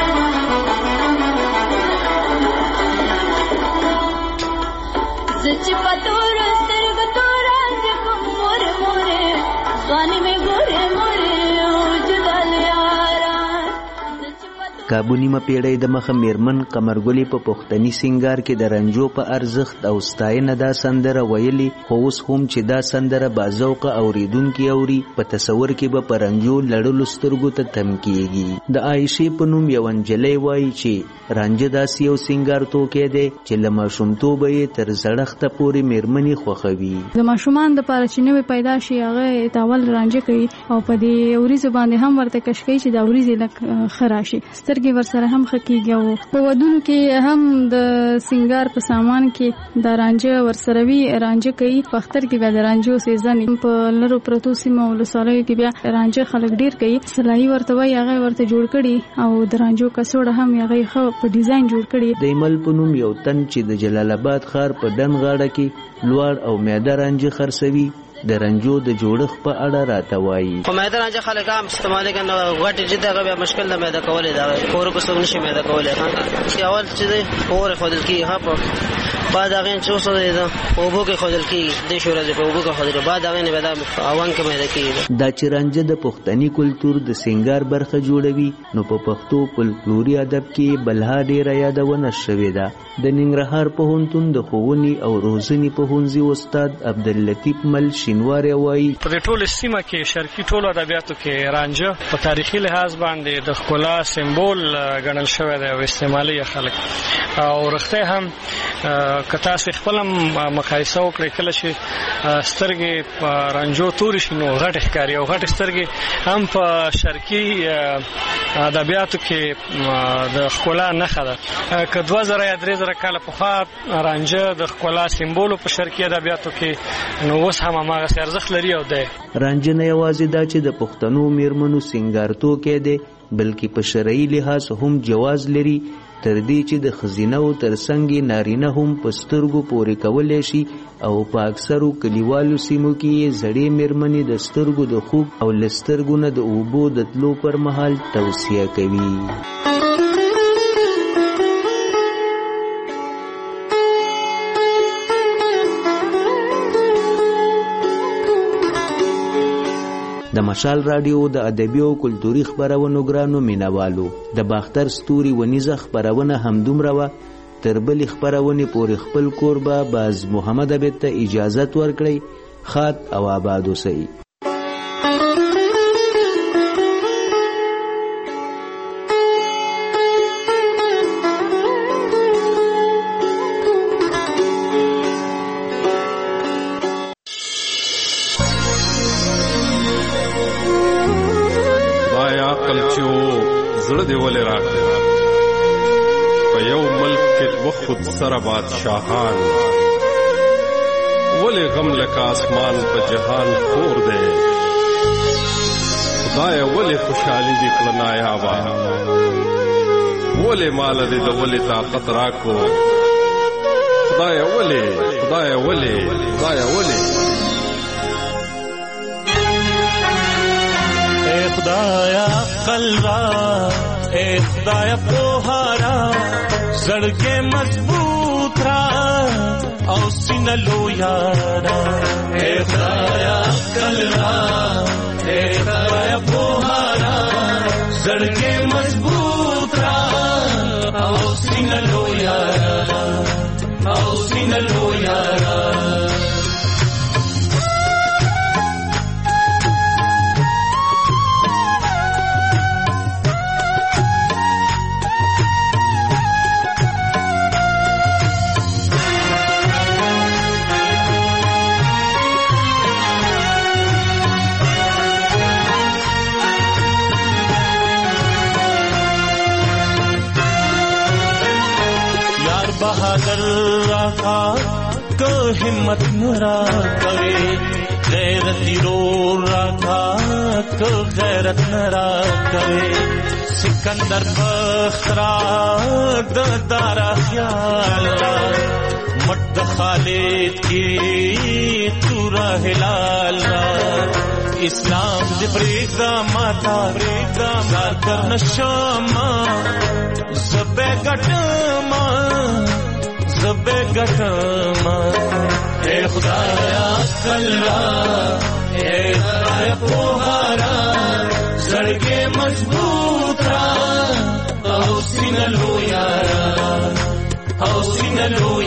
کابو نیمه پیړۍ د مخه میرمن قمرګلې په پښتني سینګار کې د رنجو په ارزښت او ستاینه دا سندره ویلي، خو اوس هم چې دا سندره باذوقه اوریدونکي اوري په تصور کې به په رنجو لړلو سترګو ته تم کیږي. د عایشې په نوم یو نجلۍ وایي چې رانجه داسې یو سینګارتوکی دی چې له ماشومتوبه یې تر زړښته پورې میرمنې خوښوي. د ماشومان دپاره چې نوی پیدا شي هغه تاول رانجه کوي او په دې وریځو باندې هم ورته کش کوي چې دا وریځې لږ ښه راشي، سترګې ورسره هم ښه کېږي او په ودونو کې هم د سینګار په سامان کې دا رانجه ورسره وي، رانجه کوي. په اختر کې بیا د رانجو سیزن په لرو پرتو سیمو او ولسوالیو کې بیا رانجه خلک ډېر کوي. سلاحي ورته وایي، هغه ورته جوړ کړي او د رانجو کڅوړه هم هغه ښه په ډیزاین جوړ کړي. د ایمل په نوم یو تن چې د جلال آباد ښار په ډن غاړه کې لوړ او میده رانجه خرڅوي د رنجو د جوړښت په اړه راته وایي. خو میده رانجه خلک هم استعمالوي که نه غټې چې دغه بیا مشکل ده میده کولی، دغه کورو کې څوک نشي میده کولی. چې اول چې دی اور ښودل کېږي، ښه په بعد هغې چې اوس دی په اوبو کې ښودل کېږي، دېرش ورځې په اوبو کې ښودل، بعد هغې نه بیا دا اون کې میده کېږي. دا چې رانجه د پښتني کلتور د سینګار برخه جوړوي، نو په پښتو فولکلوري ادب کې بلها ډېره یادونه شوې ده. د ننګرهار پوهنتون د ښوونې او روزنې پوهنځي استاد عبداللطیف مل شینواری وایي په دې ټوله سیمه کې شرقي ټولو ادبیاتو کې رانجه په تاریخي لحاظ باندې د ښکلا سمبول ګڼل شوی دی او استعمالي خلک او رښتیا هم که تاسې خپل هم مقایسه وکړئ، کله چې سترګې په رانجو تورې شي نو غټې ښکاري او غټې سترګې هم په شرقي ادبیاتو کې د ښکلا نښه ده. که 2000 یا 3000 کاله پخوا رانجه د ښکلا سمبولو په شرقي ادبیاتو کې، نو اوس هم هماغسې ارزښت لري او دی. رانجه نه یوازې دا چې د پښتنو میرمنو سینګارتوکی دی، بلکې په شرعي لحاظ هم جواز لري، تر دې چې د ښځینه‌و ترڅنګ نارینه هم په سترګو پورې کولی شي او په اکثرو کلیوالو سیمو کې یې زړې میرمنې د سترګو د خوب او له سترګو نه د اوبو د تلو پر مهال توصیه کوي. د مشال رادیو د ادبي او کلتوري خبرونو ګرانو مینوالو، د باختر ستوري ونیزه خبرونه همدومره وه. تر بلې خبرونې پورې خپل کوربه باز محمد عبید ته اجازت ورکړئ. ښاد او آباد اوسئ. زړه دی ولې راکړه په یو ملک کې دوه خود سره بادشاهان، ولې غم لکه اسمان په جهان خور دی. خدایه ولې خوشحالي دې کړه نایابه، ولې مال دې د ولې طاقت راکو. خدایه ولې، خدایه ولې، خدایه ولې. اے خدایا عقل را، اے خدایا پوهارا، زړګې مضبوط را او سینه لویارا. اے خدایا عقل را، اے خدایا پوهارا، زړګې مضبوط را او سینه لویارا، او سینه لویارا. بہادر راکا کو ہمت نرا کرے غیرتی رو راکا کو غیرت نرا کرے سکندر بخترا دارا خیال مد خالد کی تو راہ لال اسلام دی بریدا ماتا بریدا کر نشما زبے گٹما اے خدایا کلا اے خدایا پوہارا زڑگے مضبوط را او سینلو یارا او سینلو